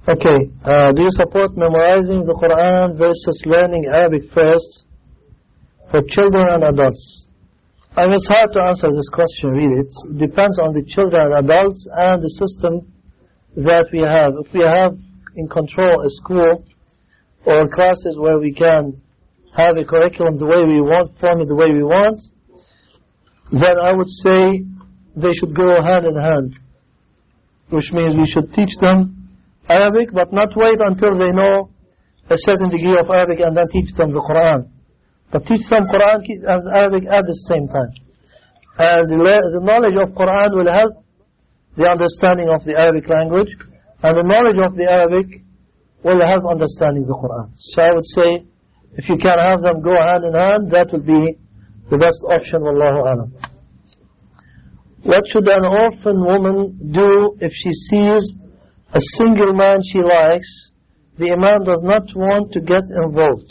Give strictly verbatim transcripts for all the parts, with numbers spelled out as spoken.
Okay, uh, do you support memorizing the Quran versus learning Arabic first for children and adults? I mean, it's hard to answer this question really. It depends on the children and adults and the system that we have. If we have in control a school or classes where we can have a curriculum the way we want, form it the way we want, then I would say they should go hand in hand, which means we should teach them Arabic, but not wait until they know a certain degree of Arabic and then teach them the Quran. But teach them Quran and Arabic at the same time. And the, the knowledge of Quran will help the understanding of the Arabic language, and the knowledge of the Arabic will help understanding the Quran. So I would say, if you can have them go hand in hand, that would be the best option, wallahu alam. What should an orphan woman do if she sees a single man she likes, the Imam does not want to get involved?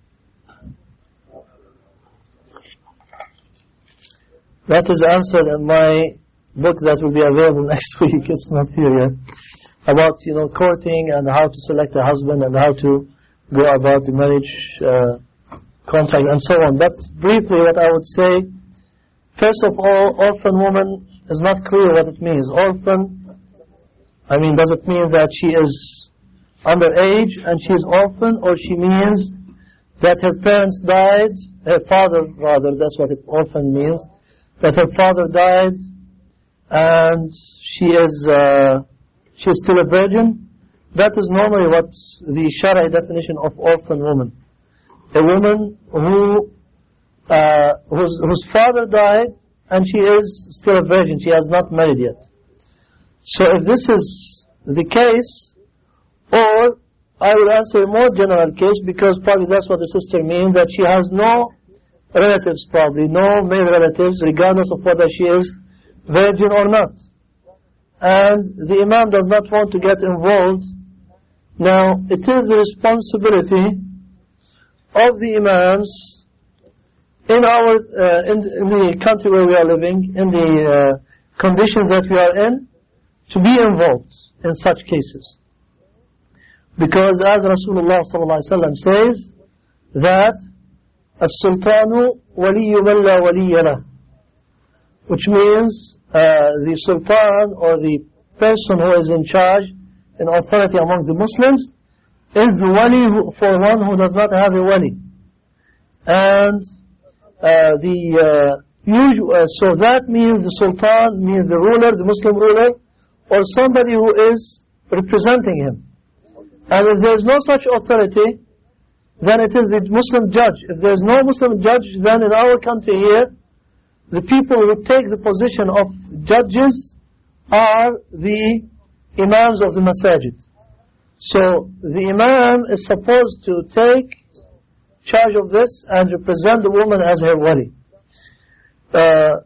That is answered in my book that will be available next week. It's not here yet. About, you know, courting and how to select a husband and how to go about the marriage uh, contract and so on. But briefly what I would say, first of all, orphan woman is not clear what it means. Orphan, I mean, does it mean that she is underage and she is orphan, or she means that her parents died, her father rather, that's what it orphan means, that her father died and she is uh, she is still a virgin? That is normally what the Shari'i definition of orphan woman. A woman who uh, whose, whose father died and she is still a virgin, she has not married yet. So if this is the case, or I will answer a more general case, because probably that's what the sister means, that she has no relatives, probably no male relatives, regardless of whether she is virgin or not, and the Imam does not want to get involved. Now it is the responsibility of the Imams in our uh, in, in the country where we are living, in the uh, condition that we are in, to be involved in such cases, because as Rasulullah sallallahu alaihi wasallam says that as-sultanu waliyyu man la waliyya lahu, which means uh, the sultan or the person who is in charge, in authority among the Muslims, is the wali who, for one who does not have a wali. And uh, the uh, usual, uh, so that means the sultan means the ruler, the Muslim ruler, or somebody who is representing him. And if there is no such authority, then it is the Muslim judge. If there is no Muslim judge, then in our country here, the people who take the position of judges are the Imams of the Masajid. So the Imam is supposed to take charge of this and represent the woman as her wali. Uh,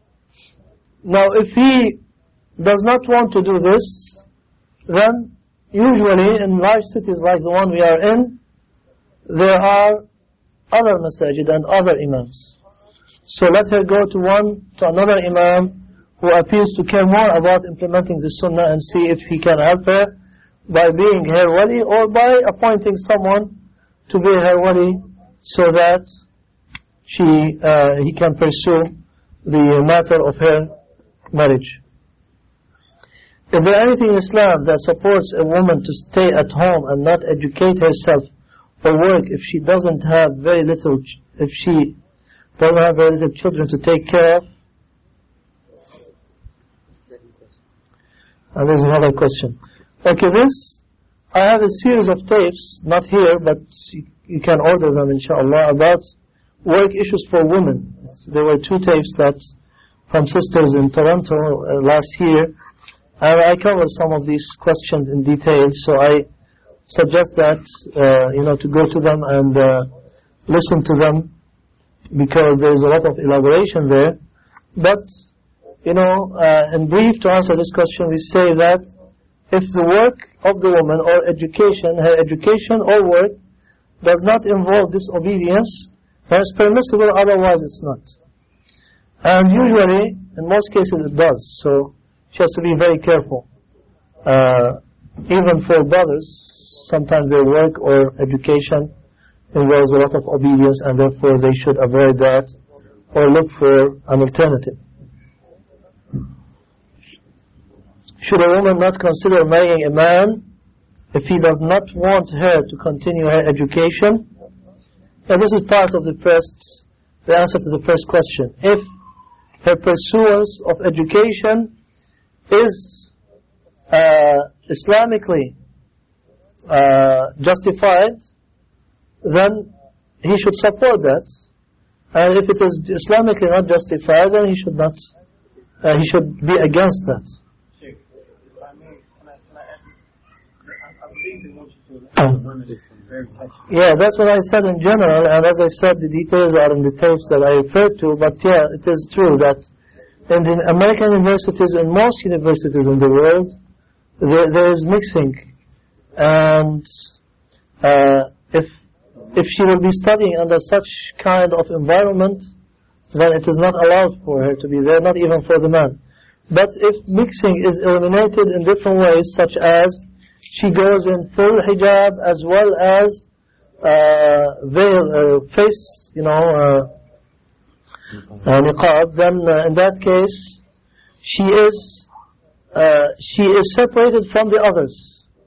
now if he does not want to do this, then usually in large cities like the one we are in, there are other Masajid and other Imams. So let her go to one, to another Imam who appears to care more about implementing the Sunnah, and see if he can help her by being her wali, or by appointing someone to be her wali, so that she uh, he can pursue the matter of her marriage. Is there anything in Islam that supports a woman to stay at home and not educate herself or work if she doesn't have very little, if she doesn't have very little children to take care of? And there's another question. Okay, this, I have a series of tapes, not here, but you, you can order them inshallah, about work issues for women. There were two tapes that from sisters in Toronto uh, last year, and I covered some of these questions in detail, so I suggest that, uh, you know, to go to them and uh, listen to them, because there is a lot of elaboration there. But, you know, uh, in brief, to answer this question, we say that if the work of the woman, or education, her education or work, does not involve disobedience, then it's permissible, otherwise it's not. And usually, in most cases it does, so she has to be very careful. Uh, even for brothers, sometimes their work or education involves a lot of obedience, and therefore they should avoid that or look for an alternative. Should a woman not consider marrying a man if he does not want her to continue her education? And this is part of the first, the answer to the first question. If her pursuance of education is uh, Islamically uh, justified, then he should support that. And if it is Islamically not justified, then he should not, uh, he should be against that. Yeah, that's what I said in general, and as I said, the details are in the tapes that I referred to, but yeah, it is true that in the American universities and most universities in the world, there, there is mixing, and uh, if if she will be studying under such kind of environment, then it is not allowed for her to be there, not even for the man. But if mixing is eliminated in different ways, such as she goes in full hijab as well as uh, veil, uh, face, you know, uh, uh, niqab, then uh, in that case, she is uh, she is separated from the others.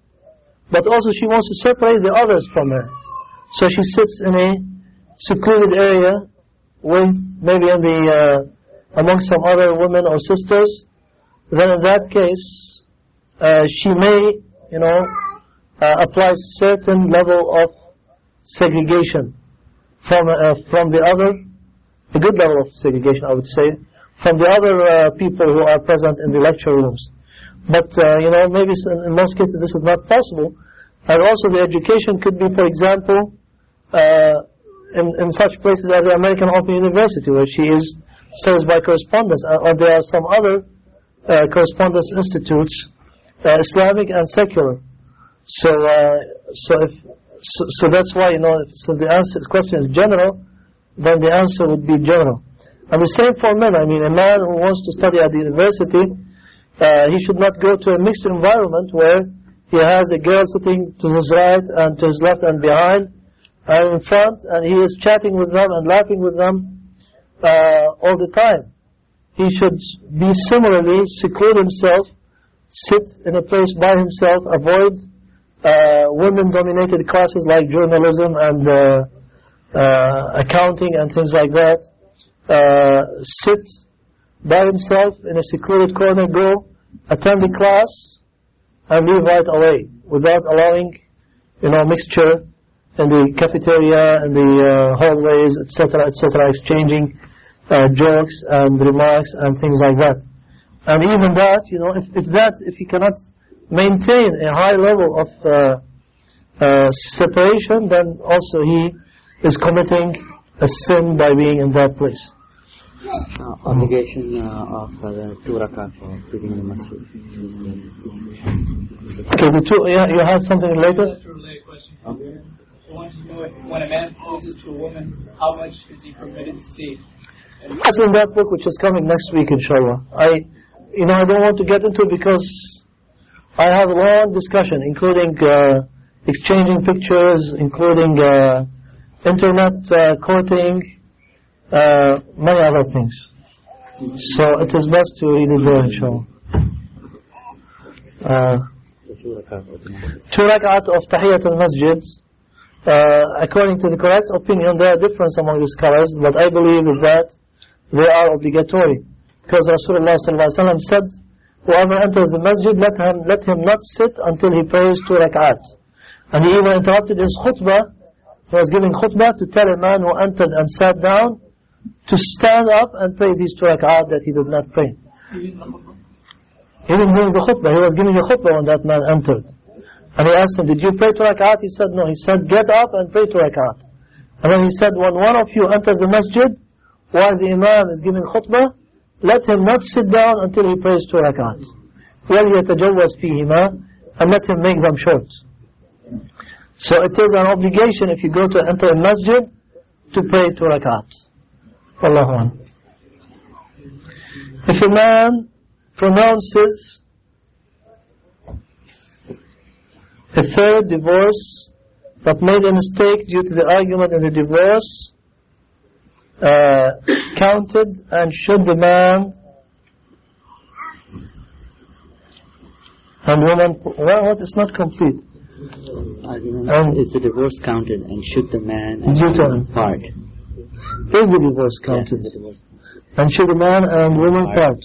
But also she wants to separate the others from her. So she sits in a secluded area with maybe in the uh, among some other women or sisters. Then in that case, uh, she may, you know, uh, apply certain level of segregation from uh, from the other, a good level of segregation, I would say, from the other uh, people who are present in the lecture rooms. But uh, you know, maybe in most cases this is not possible. And also the education could be, for example, uh, in, in such places as the American Open University, where she is studies by correspondence, or there are some other uh, correspondence institutes, uh, Islamic and secular. So, uh, so if so, so that's why, you know, if so the answer, the question is general, then the answer would be general. And the same for men. I mean, a man who wants to study at the university, uh, he should not go to a mixed environment where he has a girl sitting to his right and to his left and behind and in front, and he is chatting with them and laughing with them uh, all the time. He should be similarly seclude himself, sit in a place by himself, avoid uh, women-dominated classes like journalism and uh, uh, accounting and things like that. Uh, sit by himself in a secluded corner, go attend the class, and leave right away without allowing, you know, mixture in the cafeteria, in the uh, hallways, et cetera, et cetera, exchanging uh, jokes and remarks and things like that. And even that, you know, if, if that, if he cannot maintain a high level of uh, uh, separation, then also he is committing a sin by being in that place. Uh, obligation uh, of uh, the two rak'ah for reading the masjid. Okay, the two, yeah, you have something later? That's a related question. Okay. I want to know if when a man proposes to a woman, how much is he permitted to see? That's in that book which is coming next week, inshallah. I, you know, I don't want to get into it because I have a long discussion, including uh, exchanging pictures, including uh, internet uh, courting, uh, many other things. So it is best to read it there, inshallah. Uh, two rak'at of Tahiyyat al-Masjid, uh, according to the correct opinion, there are differences among the scholars, but I believe that they are obligatory. Because Rasulullah sallallahu alaihi wasallam said, whoever enters the masjid, let him, let him not sit until he prays two rak'at. And he even interrupted his khutbah. He was giving khutbah to tell a man who entered and sat down to stand up and pray these two rak'at that he did not pray. He didn't give the khutbah. He was giving a khutbah when that man entered. And he asked him, did you pray two rak'at? He said, no. He said, get up and pray two rak'at. And then he said, when one of you enters the masjid, while the imam is giving khutbah, let him not sit down until he prays two rak'at. وَلْيَتَجَوَّزْ فِيهِمَا, and let him make them short. So it is an obligation if you go to enter a masjid to pray two rak'at. Wallahu a'lam. If a man pronounces a third divorce but made a mistake due to the argument in the divorce uh, counted, and should the man and woman, well, what is not complete? Argument And is the divorce counted, and should the man and Due to- woman part? Is the divorce counted? Yes, the divorce. And should the man and woman part?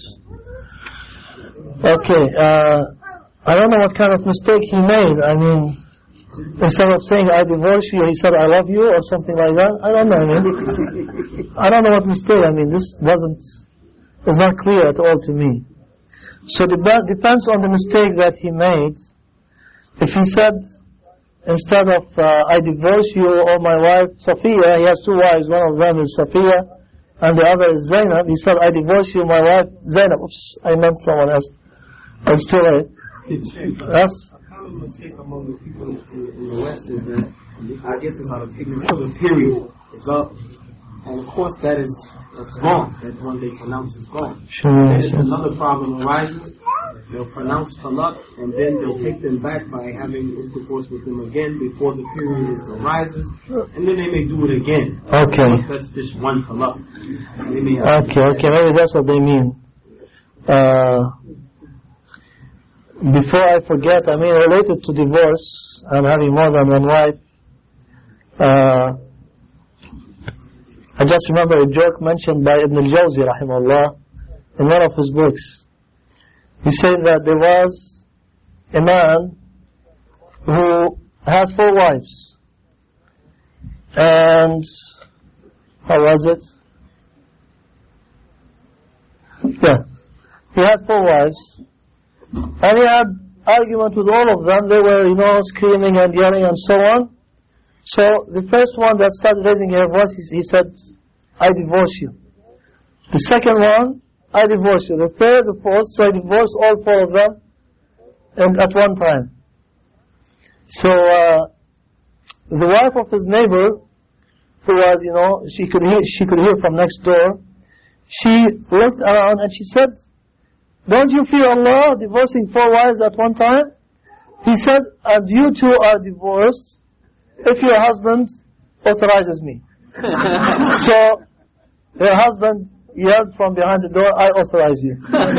Okay, uh, I don't know what kind of mistake he made. I mean, instead of saying I divorce you, he said I love you or something like that. I don't know. I mean, I don't know what mistake. I mean, this doesn't, is not clear at all to me. So it dep- depends on the mistake that he made. If he said, instead of uh, I divorce you or my wife Safiya, he has two wives, one of them is Safiya and the other is Zainab. He said, I divorce you, my wife Zainab. Oops, I meant someone else. It's too late. That's A common mistake among the people in, in the West is that, I guess it's out of ignorance, the period is up. And of course that is that's wrong. That one they pronounce is wrong. sure. And if another problem arises, they'll pronounce talaq, and then they'll take them back by having intercourse with them again before the period is arises, and then they may do it again. Okay. Once that's just one talaq. They may have Okay, okay, maybe that's what they mean. Uh, before I forget, I mean, related to divorce and having more than one wife, uh, I just remember a joke mentioned by Ibn al-Jawzi, rahimahullah, in one of his books. He said that there was a man who had four wives. And, how was it? Yeah. He had four wives. And he had argument with all of them. They were, you know, screaming and yelling and so on. So the first one that started raising her voice, he, he said, I divorce you. The second one, I divorce you. The third, the fourth, so I divorced all four of them and at one time. So uh, the wife of his neighbor, who was, you know, she could hear, she could hear from next door, she looked around and she said, don't you fear Allah divorcing four wives at one time? He said, and you two are divorced if your husband authorizes me. So her husband yelled from behind the door, I authorize you.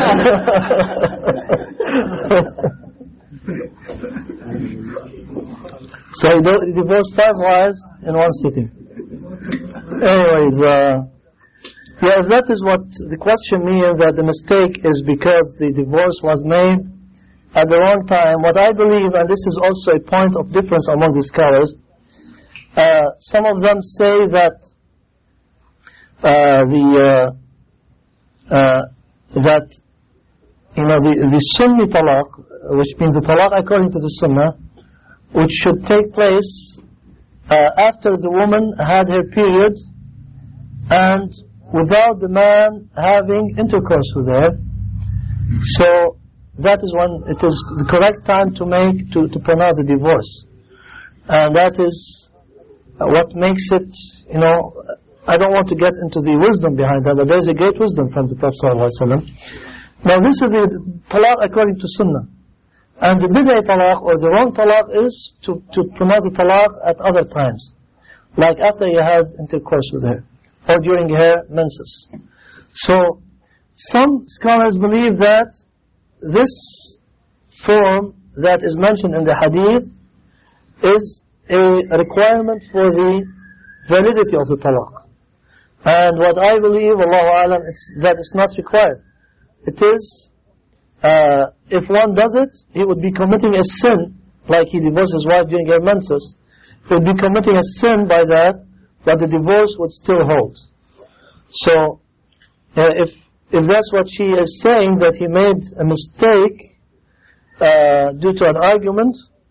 So he do- he divorced five wives in one sitting. Anyways, uh, yeah, if that is what the question means, that the mistake is because the divorce was made at the wrong time. What I believe, and this is also a point of difference among the scholars, uh, some of them say that uh, the uh, uh, that you know the the Sunni talaq, which means the talaq according to the Sunnah, which should take place uh, after the woman had her period and without the man having intercourse with her. So that is when it is the correct time to make to, to pronounce the divorce, and that is what makes it, you know, I don't want to get into the wisdom behind that, but there is a great wisdom from the Prophet ﷺ. Now this is the talaq according to Sunnah, and the bid'ah talaq or the wrong talaq is to, to pronounce the talaq at other times, like after he has intercourse with her or during her menses. So some scholars believe that this form that is mentioned in the hadith is a requirement for the validity of the talaq. And what I believe, Allahu A'lam, is that it's not required. It is, uh, if one does it, he would be committing a sin, like he divorced his wife during her menses. He would be committing a sin by that, but the divorce would still hold. So, uh, if if that's what she is saying, that he made a mistake uh, due to an argument,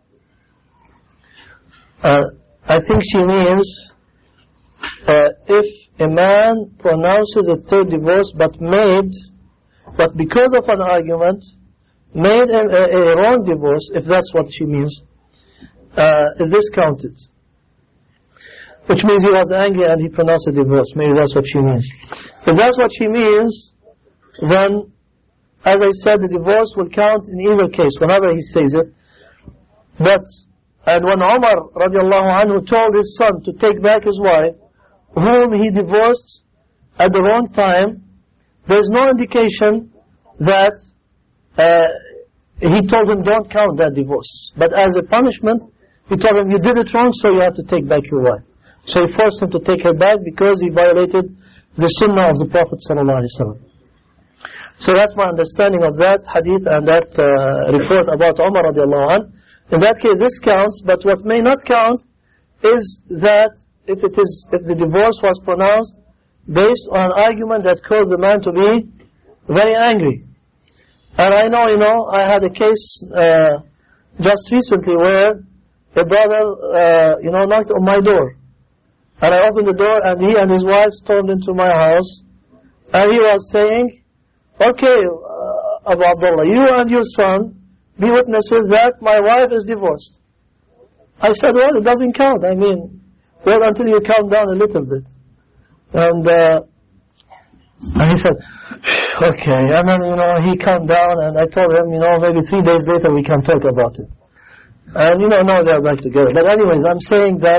uh, I think she means uh, if a man pronounces a third divorce, but made, but because of an argument, made a, a, a wrong divorce, if that's what she means, uh, is this counted? Which means he was angry and he pronounced a divorce. Maybe that's what she means. If that's what she means, then, as I said, the divorce will count in either case, whenever he says it. But And when Umar radiallahu anhu told his son to take back his wife, whom he divorced at the wrong time, there is no indication that uh, he told him don't count that divorce. But as a punishment, he told him you did it wrong, so you have to take back your wife. So he forced him to take her back because he violated the sunnah of the Prophet sallallahu alaihi wasallam. So that's my understanding of that hadith and that uh, report about Umar radiallahu anhu. In that case, this counts, but what may not count is that if it is if the divorce was pronounced based on an argument that caused the man to be very angry. And I know, you know, I had a case uh, just recently where a brother, uh, you know, knocked on my door. And I opened the door and he and his wife stormed into my house. And he was saying, okay, uh, Abu Abdullah, you and your son be witnesses that my wife is divorced. I said, well, it doesn't count. I mean, wait until you calm down a little bit. And, uh, and he said, okay. And then, you know, he calmed down and I told him, you know, maybe three days later we can talk about it. And, you know, now they're back together. But anyways, I'm saying that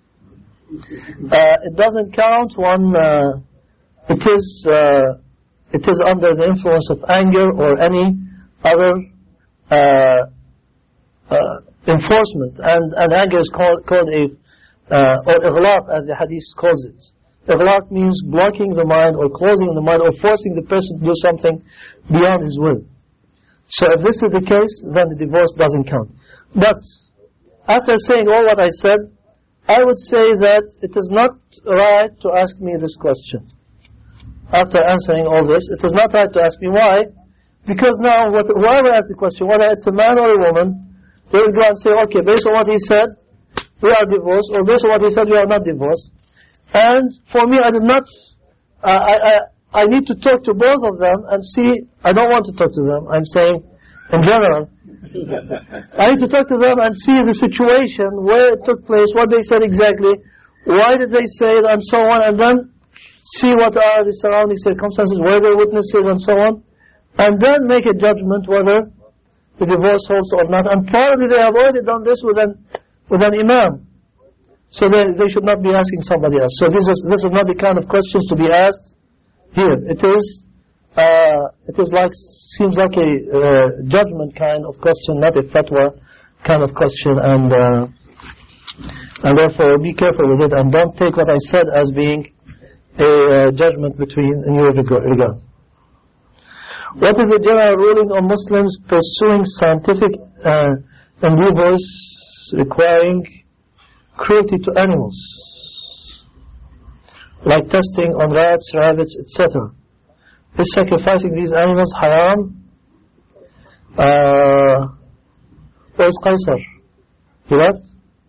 uh, it doesn't count when uh, it is uh, it is under the influence of anger or any other uh, uh, enforcement. And, and anger is called, called a, uh, or ighlaq as the hadith calls it. Ighlaq means blocking the mind or closing the mind or forcing the person to do something beyond his will. So if this is the case, then the divorce doesn't count. But after saying all what I said, I would say that it is not right to ask me this question. After answering all this, it is not right to ask me why. Because now, what, whoever asks the question, whether it's a man or a woman, they will go and say, okay, based on what he said, we are divorced, or based on what he said, we are not divorced. And for me, I did not, uh, I, I, I need to talk to both of them and see, I don't want to talk to them, I'm saying in general. I need to talk to them and see the situation, where it took place, what they said exactly, why did they say it, and so on, and then see what are the surrounding circumstances, where they witnesses, and so on, and then make a judgment whether the divorce holds or not. And probably they have already done this with an, with an imam. So they, they should not be asking somebody else. So this is, this is not the kind of questions to be asked here. It is, uh, it is like, seems like a uh, judgment kind of question, not a fatwa kind of question. And, uh, and therefore be careful with it and don't take what I said as being a uh, judgment between in your regard. What is the general ruling on Muslims pursuing scientific uh, endeavors requiring cruelty to animals, like testing on rats, rabbits, et cetera? Is sacrificing these animals haram? Uh, where's Qaisar? He left?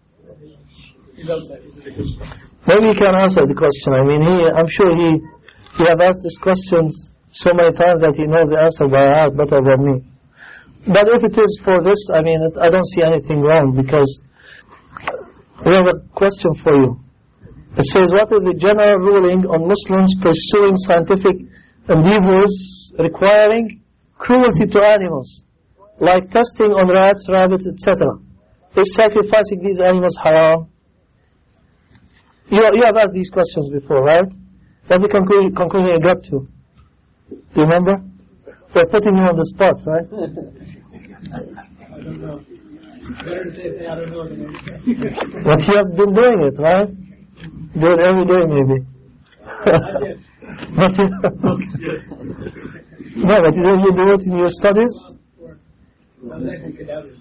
Maybe he can answer the question. I mean, he, I'm sure he, he have asked this question so many times that he knows the answer by heart better than me. But if it is for this, I mean, it, I don't see anything wrong, because we have a question for you. It says, what is the general ruling on Muslims pursuing scientific endeavors requiring cruelty to animals, like testing on rats, rabbits, et cetera? Is sacrificing these animals haram? You, you have asked these questions before, right? That's the conclusion, conclusion you got to. Do you remember? We're putting you on the spot, right? I don't know. Better to say I don't know than anything. But you have been doing it, right? Do it every day, maybe. Not yet. Not yet. No, but you, you do it in your studies? I'm actually cadavers.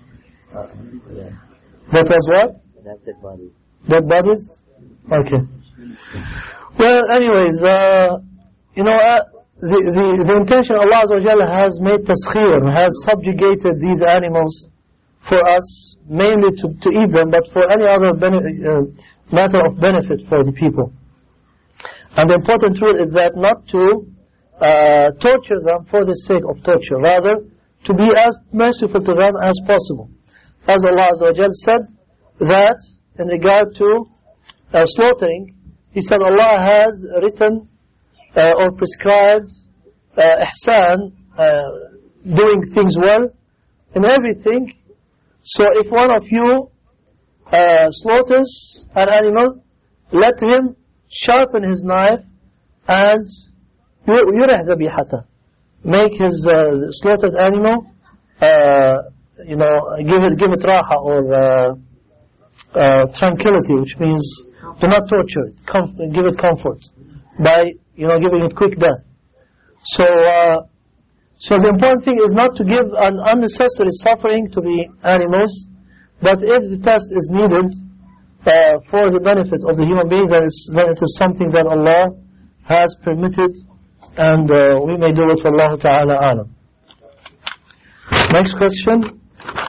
That was what? That's it, body. Dead bodies? Okay. Well, anyways, uh, you know, uh, the, the, the intention Allah Azza wa Jalla has made taskhir, has subjugated these animals for us, mainly to, to eat them, but for any other bene- uh, matter of benefit for the people. And the important rule is that not to uh, torture them for the sake of torture, rather to be as merciful to them as possible. As Allah Azza wa Jalla said that in regard to uh, slaughtering, He said Allah has written uh, or prescribed uh, ihsan, uh, doing things well in everything. So if one of you uh, slaughters an animal, let him sharpen his knife and yurih dhabihata, make his uh, slaughtered animal, uh, you know, give it give it raha or uh, uh, tranquility, which means do not torture it, com- give it comfort by, you know, giving it quick death. So, uh, so the important thing is not to give an unnecessary suffering to the animals, but if the test is needed uh, for the benefit of the human being, then, it's, then it is something that Allah has permitted, and uh, we may do it for Allah Ta'ala alam. Next question.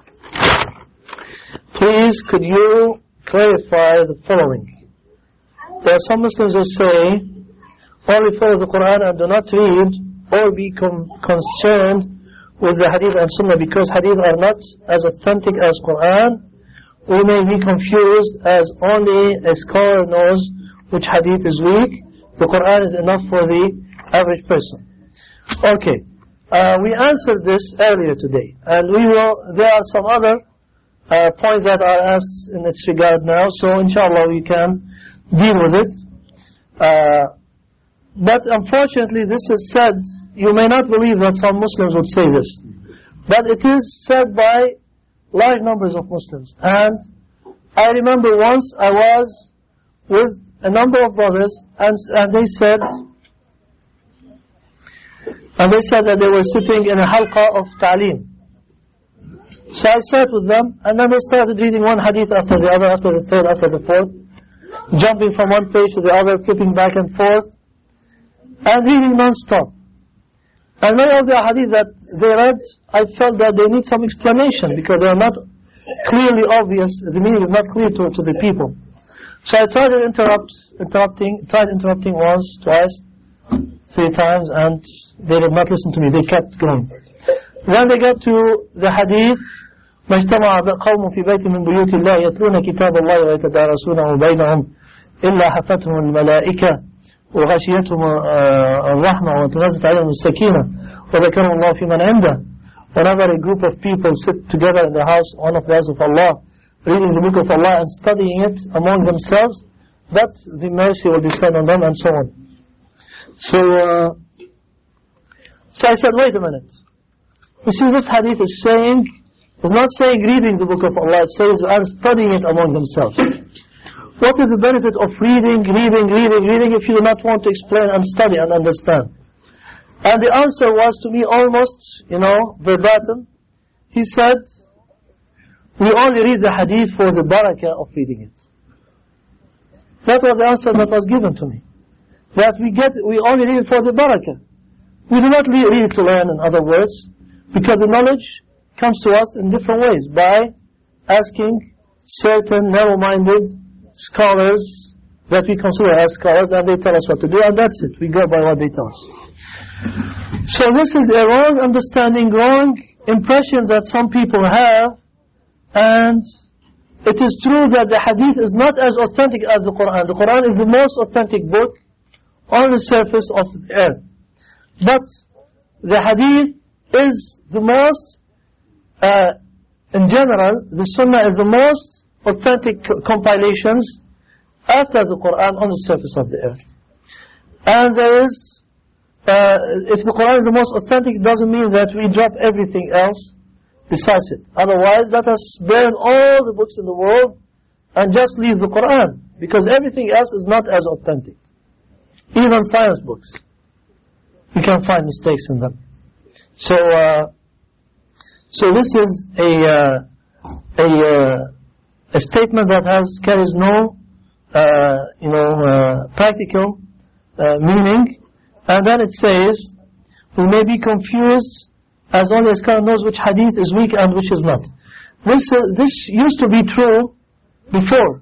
Please, could you clarify the following? There are some Muslims who say, only follow the Quran and do not read or be com- concerned with the Hadith and Sunnah, because Hadith are not as authentic as Quran. We may be confused as only a scholar knows which Hadith is weak. The Quran is enough for the average person. Okay, uh, we answered this earlier today, and we will. There are some other uh, points that are asked in its regard now, so inshallah we can deal with it. Uh, But unfortunately this is said, you may not believe that some Muslims would say this, but it is said by large numbers of Muslims. And I remember once I was with a number of brothers, and, and they said, and they said that they were sitting in a halqa of ta'aleem. So I sat with them, and then they started reading one hadith after the other, after the third, after the fourth, jumping from one page to the other, flipping back and forth, and reading non-stop. And many of the hadith that they read, I felt that they need some explanation, because they are not clearly obvious, the meaning is not clear to, to the people. So I tried to interrupt, interrupting, tried interrupting once, twice, three times, and they did not listen to me, they kept going. Then they got to the hadith, ما اجتمع قوم في بيت من بيوت الله يتلون كتاب الله ويتدارسونه بينهم إلا حفتهم الملائكة وغشيتهم الرحمة وتنزلت عليهم السكينة وذكرهم الله في من عنده. Whenever a group of people sit together in the house, one of the house of Allah, reading the book of Allah and studying it among themselves, that the mercy will descend on them, and so on. So, uh, so I said, wait a minute. You see, this hadith is saying, it's not saying reading the book of Allah, it says and studying it among themselves. What is the benefit of reading, reading, reading, reading if you do not want to explain and study and understand? And the answer was to me almost, you know, verbatim. He said, we only read the hadith for the barakah of reading it. That was the answer that was given to me. That we get, we only read it for the barakah. We do not read it to learn, in other words, because the knowledge comes to us in different ways, by asking certain narrow-minded scholars that we consider as scholars, and they tell us what to do, and that's it. We go by what they tell us. So this is a wrong understanding, wrong impression that some people have, and it is true that the hadith is not as authentic as the Quran. The Quran is the most authentic book on the surface of the earth. But the hadith is the most, uh, in general, the Sunnah is the most authentic compilations after the Quran on the surface of the earth. And there is, uh, if the Quran is the most authentic, it doesn't mean that we drop everything else besides it. Otherwise, let us burn all the books in the world and just leave the Quran, because everything else is not as authentic. Even science books, you can find mistakes in them. So, uh, so this is a uh, a uh, a statement that has carries no, uh, you know, uh, practical uh, meaning. And then it says, we may be confused as only a scholar knows which hadith is weak and which is not. This uh, this used to be true before,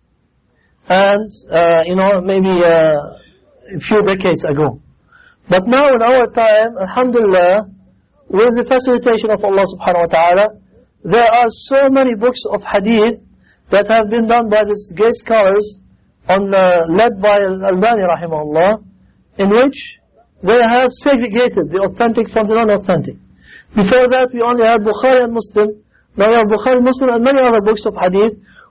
and uh, you know, maybe uh, a few decades ago. But now in our time, alhamdulillah, with the facilitation of Allah subhanahu wa ta'ala, there are so many books of hadith that have been done by these great scholars, on uh, led by Al-Albani rahimahullah, in which they have segregated the authentic from the non-authentic. Before that we only had Bukhari and Muslim. Now we have Bukhari, Muslim and many other books of hadith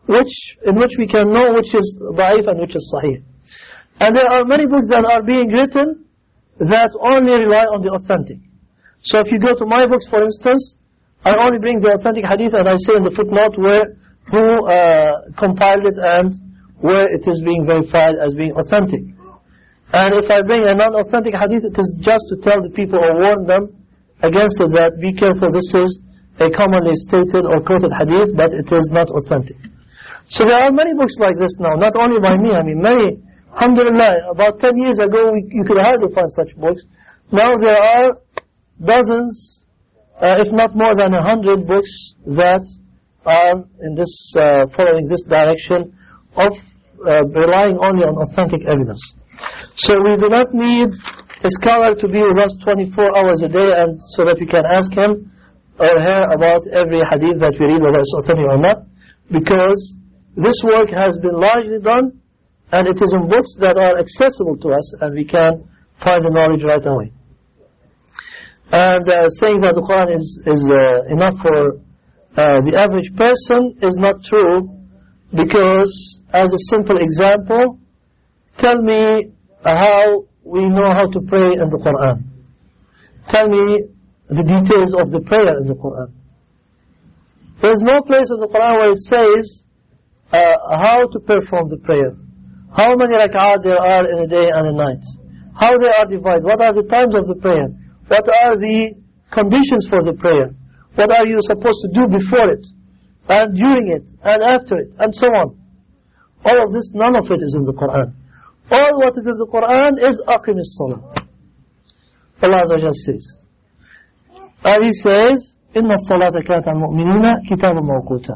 which in which we can know which is da'if and which is sahih. And there are many books that are being written that only rely on the authentic. So if you go to my books, for instance, I only bring the authentic hadith and I say in the footnote where who uh, compiled it and where it is being verified as being authentic. And if I bring a non-authentic hadith, it is just to tell the people or warn them against it, that be careful, this is a commonly stated or quoted hadith, but it is not authentic. So there are many books like this now, not only by me, I mean many, alhamdulillah, about ten years ago we, you could hardly find such books. Now there are dozens, uh, if not more than a hundred books that are in this, uh, following this direction of uh, relying only on authentic evidence. So we do not need a scholar to be with us twenty-four hours a day and so that we can ask him or her about every hadith that we read, whether it's authentic or not, because this work has been largely done and it is in books that are accessible to us and we can find the knowledge right away. And uh, saying that the Quran is, is uh, enough for uh, the average person is not true, because as a simple example, tell me how we know how to pray in the Quran. Tell me the details of the prayer in the Quran. There is no place in the Quran where it says uh, how to perform the prayer, how many rak'at there are in a day and a night, how they are divided, what are the times of the prayer, what are the conditions for the prayer, what are you supposed to do before it, and during it, and after it, and so on. All of this, none of it is in the Quran. All what is in the Quran is أقم الصلاة. Allah Azza wa Jalla says. And He says, إن الصلاة كانت على المؤمنين كتابا موقوتا.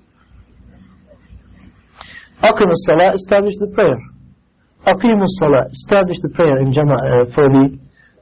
أقم الصلاة, establish the prayer. أقيم الصلاة, establish the prayer in jama uh, for the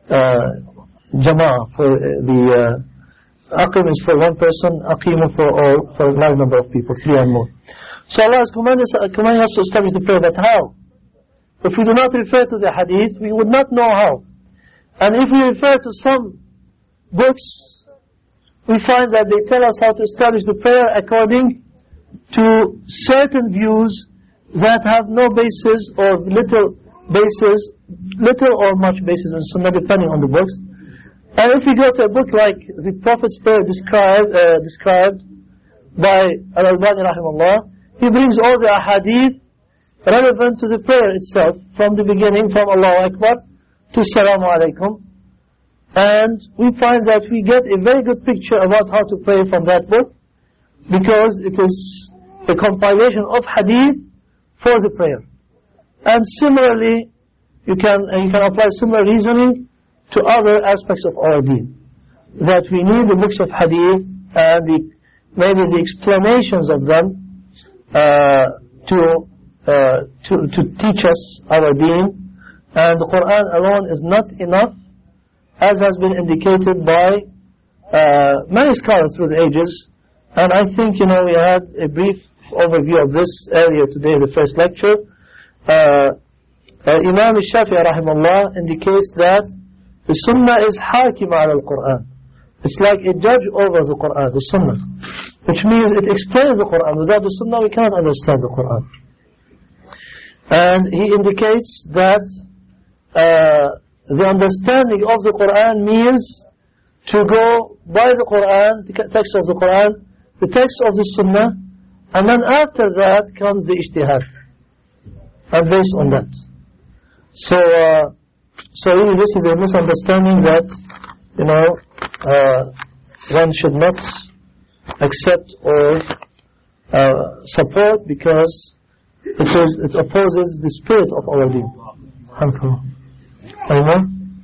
uh, jama'ah, for uh, the uh, أقيم is for one person, أقيم for all, for a large number of people, three and more. So Allah is commanding us to establish the prayer, but how? If we do not refer to the hadith, we would not know how. And if we refer to some books, we find that they tell us how to establish the prayer according to certain views that have no basis or little basis, little or much basis in Sunnah, depending on the books. And if we go to a book like the Prophet's prayer described, uh, described by Al-Albani rahimahullah, he brings all the ahadith relevant to the prayer itself, from the beginning, from Allahu Akbar to Salamu Alaikum. And we find that we get a very good picture about how to pray from that book, because it is a compilation of hadith for the prayer. And similarly, you can, you can apply similar reasoning to other aspects of our deen. That we need the books of hadith and the, maybe the explanations of them uh, to Uh, to, to teach us our deen, and the Quran alone is not enough, as has been indicated by uh, many scholars through the ages. And I think, you know, we had a brief overview of this earlier today in the first lecture. Uh, uh, Imam al-Shafi'i rahimahullah indicates that the Sunnah is hakima ala al-Quran. It's like a judge over the Quran, the Sunnah, which means it explains the Quran. Without the Sunnah we cannot understand the Quran. And he indicates that uh, the understanding of the Quran means to go by the Quran, the text of the Quran, the text of the Sunnah, and then after that comes the ijtihad, and based on that. So, uh, so really this is a misunderstanding that, you know, uh, one should not accept or uh, support, because It, is, it opposes the spirit of our deen. Anyone?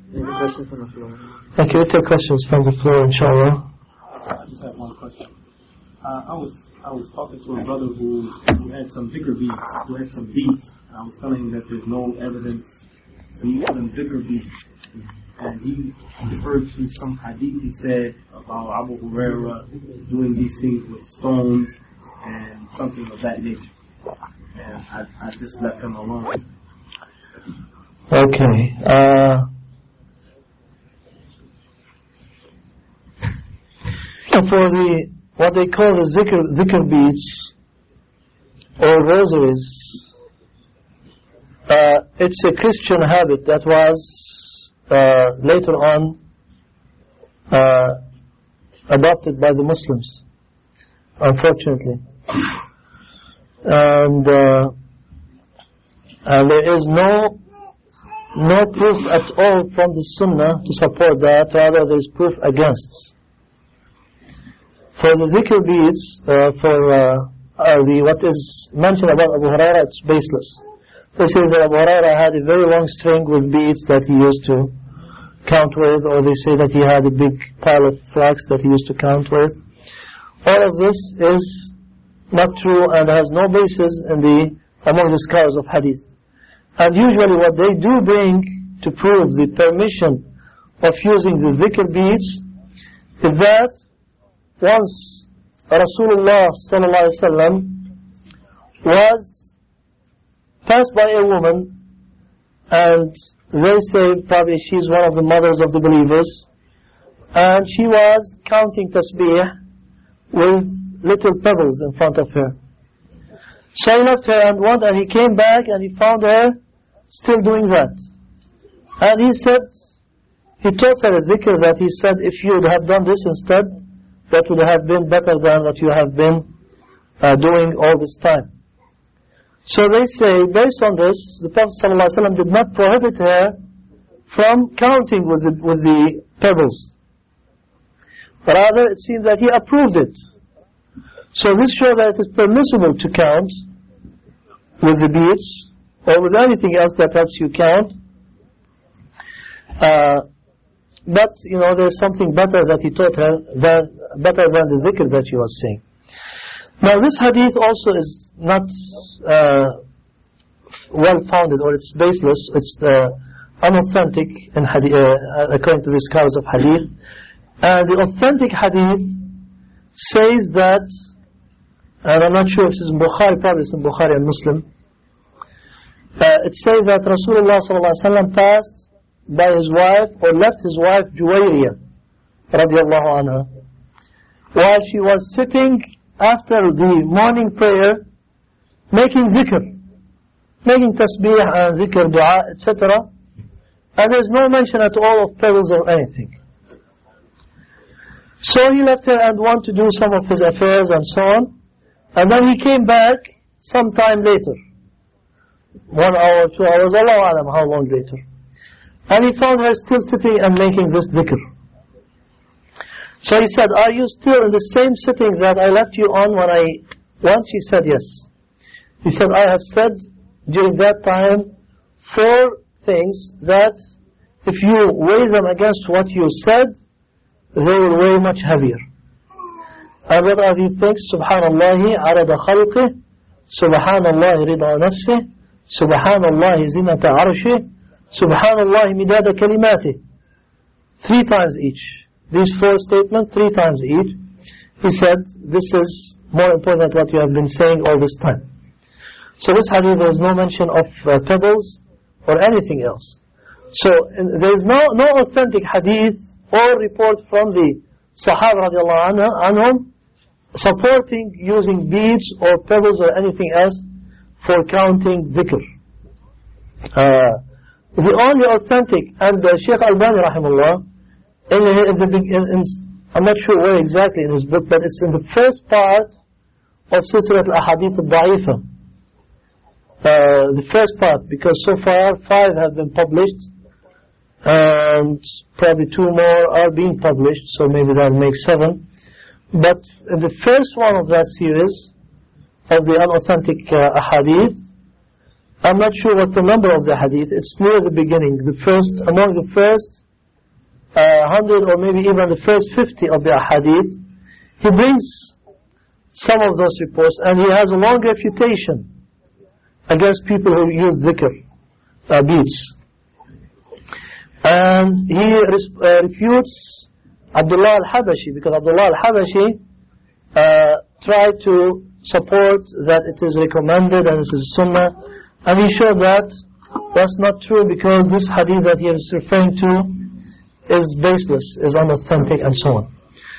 Okay, we'll take questions from the floor, inshallah. I just have one question. Uh, I was I was talking to a brother who, who had some dhikr beads, who had some beads. I was telling him that there's no evidence to use them dhikr beads. And he referred to some hadith he said about Abu Hurairah doing these things with stones and something of that nature. And I, I just left him alone. Okay. Uh, for the what they call the zikr, zikr beads, or rosaries, uh, it's a Christian habit that was uh, later on uh, adopted by the Muslims, unfortunately. And uh, uh, there is no no proof at all from the Sunnah to support that. Rather, there is proof against. For the dhikr beads, uh, for uh, uh, the what is mentioned about Abu Hurairah, it's baseless. They say that Abu Hurairah had a very long string with beads that he used to count with, or they say that he had a big pile of flax that he used to count with. All of this is not true and has no basis in the among the scholars of hadith. And usually what they do bring to prove the permission of using the dhikr beads is that once Rasulullah sallallahu alaihi wasallam was passed by a woman, and they say probably she's one of the mothers of the believers, and she was counting tasbih with little pebbles in front of her. So he left her and went, and he came back and he found her still doing that. And he said, he taught her a dhikr that he said, if you would have done this instead, that would have been better than what you have been uh, doing all this time. So they say, based on this, the Prophet ﷺ did not prohibit her from counting with the, with the pebbles. Rather, it seems that he approved it. So this shows that it is permissible to count with the beads or with anything else that helps you count. Uh, but, you know, there's something better that he taught her, than, better than the dhikr that she was saying. Now this hadith also is not uh, well-founded, or it's baseless. It's uh, unauthentic in hadith, uh, according to the scholars of hadith. And the authentic hadith says that, and I'm not sure if it's in Bukhari, probably it's in Bukhari and Muslim. Uh, it says that Rasulullah sallallahu alaihi wasallam passed by his wife, or left his wife Juwayriya radiallahu anha, while she was sitting after the morning prayer, making dhikr, making tasbih and dhikr, dua, et cetera. And there's no mention at all of pebbles or anything. So he left her and went to do some of his affairs and so on. And then he came back some time later. One hour, two hours, Allahu Alam, how long later. And he found her still sitting and making this dhikr. So he said, are you still in the same sitting that I left you on when I went? She said, yes. He said, I have said during that time four things that if you weigh them against what you said, they will weigh much heavier. And what are these things? Subhanallah arada khalqih, Subhanallah rida nafsih, Subhanallah zinata arshih, Subhanallah midada kalimatih. Three times each. These four statements, three times each. He said, this is more important than what you have been saying all this time. So this hadith, there is no mention of uh, pebbles or anything else. So in, there is no, no authentic hadith or report from the Sahaba radiallahu anhum supporting using beads or pebbles or anything else for counting dhikr. Uh, the only authentic, and uh, Shaykh Albani rahimahullah, in, in the, in, in, I'm not sure where exactly in his book, but it's in the first part of Silsilat al-Ahadith al-Da'ifa. Uh, the first part, because so far five have been published, and probably two more are being published, so maybe that makes seven. But in the first one of that series, of the unauthentic uh, hadith, I'm not sure what the number of the hadith, it's near the beginning, the first, among the first uh, hundred or maybe even the first fifty of the hadith, he brings some of those reports, and he has a long refutation against people who use dhikr, uh, beads. And he res- uh, refutes Abdullah al-Habashi, because Abdullah al-Habashi uh, tried to support that it is recommended and it is sunnah, and he showed that that's not true, because this hadith that he is referring to is baseless, is unauthentic, and so on.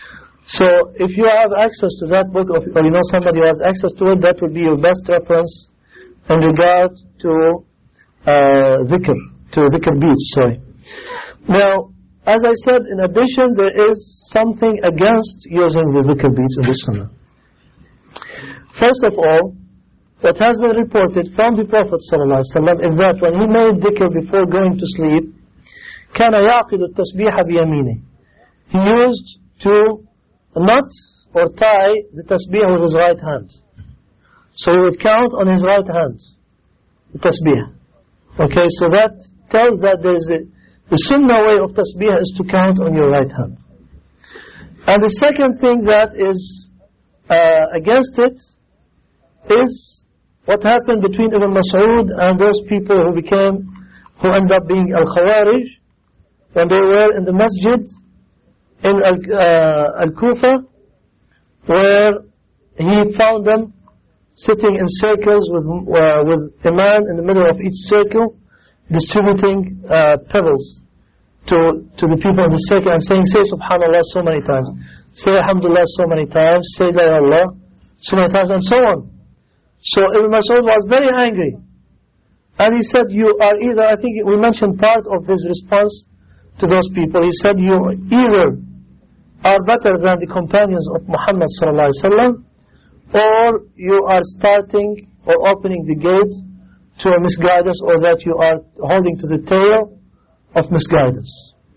So if you have access to that book, or you know somebody who has access to it, that would be your best reference in regard to uh, dhikr, to dhikr beats, sorry. Now, as I said, in addition, there is something against using the dhikr beats in the sunnah. First of all, what has been reported from the Prophet ﷺ is that when he made dhikr before going to sleep, كان يعقد التسبيح بيمينه. He used to knot or tie the tasbih with his right hand. So he would count on his right hand, the tasbih. Okay, so that tells that there is a, the sunnah way of tasbih is to count on your right hand. And the second thing that is uh, against it is what happened between Ibn Mas'ud and those people who became, who ended up being Al-Khawarij, when they were in the masjid in uh, Al-Kufa, where he found them sitting in circles with uh, with a man in the middle of each circle, distributing uh, pebbles to to the people in the circle and saying, say Subhanallah so many times, say Alhamdulillah so many times, say La ilaha illallah so many times, and so on. So Ibn Mas'ud was very angry, and he said, you are either, I think we mentioned part of his response to those people. He said, you either are better than the companions of Muhammad sallallahu alaihi wasallam, or you are starting or opening the gate to a misguidance, or that you are holding to the tail of misguidance.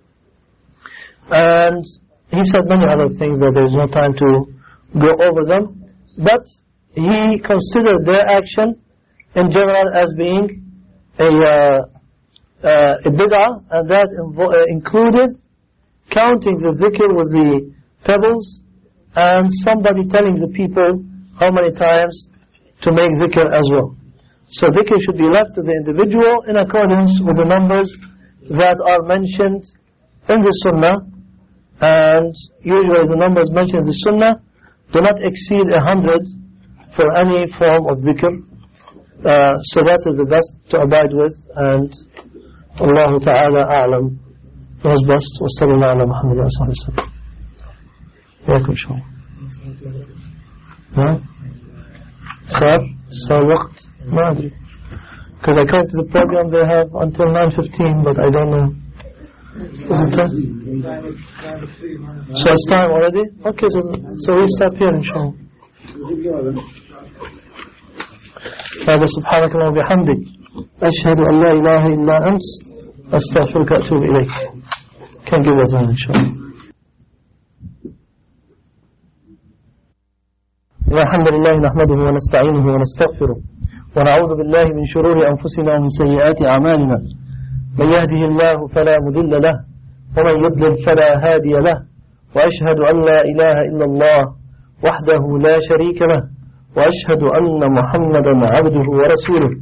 And he said many other things that there is no time to go over them, but he considered their action in general as being a uh, uh, a bid'ah, and that invo- uh, included counting the dhikr with the pebbles, and somebody telling the people how many times to make dhikr as well. So dhikr should be left to the individual in accordance with the numbers that are mentioned in the sunnah, and usually the numbers mentioned in the sunnah do not exceed a hundred for any form of dhikr. Uh, so that is the best to abide with, and Allah Ta'ala A'lam knows best. Wa sallallahu ala Muhammad wa sallam. Yakum shawm. Huh? Sir? Sir, waqt? Ma adri. Because according to the program they have until nine fifteen, but I don't know. Is it time? So it's time already? Okay, so, so we stop here inshallah. هذا سبحانك اللهم وبحمدك أشهد أن لا إله إلا أنت أستغفرك وأتوب إليك. Can give us an inshallah. الحمد لله نحمده ونستعينه ونستغفره ونعوذ بالله من شرور أنفسنا ومن سيئات أعمالنا. من يهده الله فلا مضل له ومن يضلل فلا هادي له وأشهد أن لا إله إلا الله وحده لا شريك له وأشهد أن محمدا عبده ورسوله.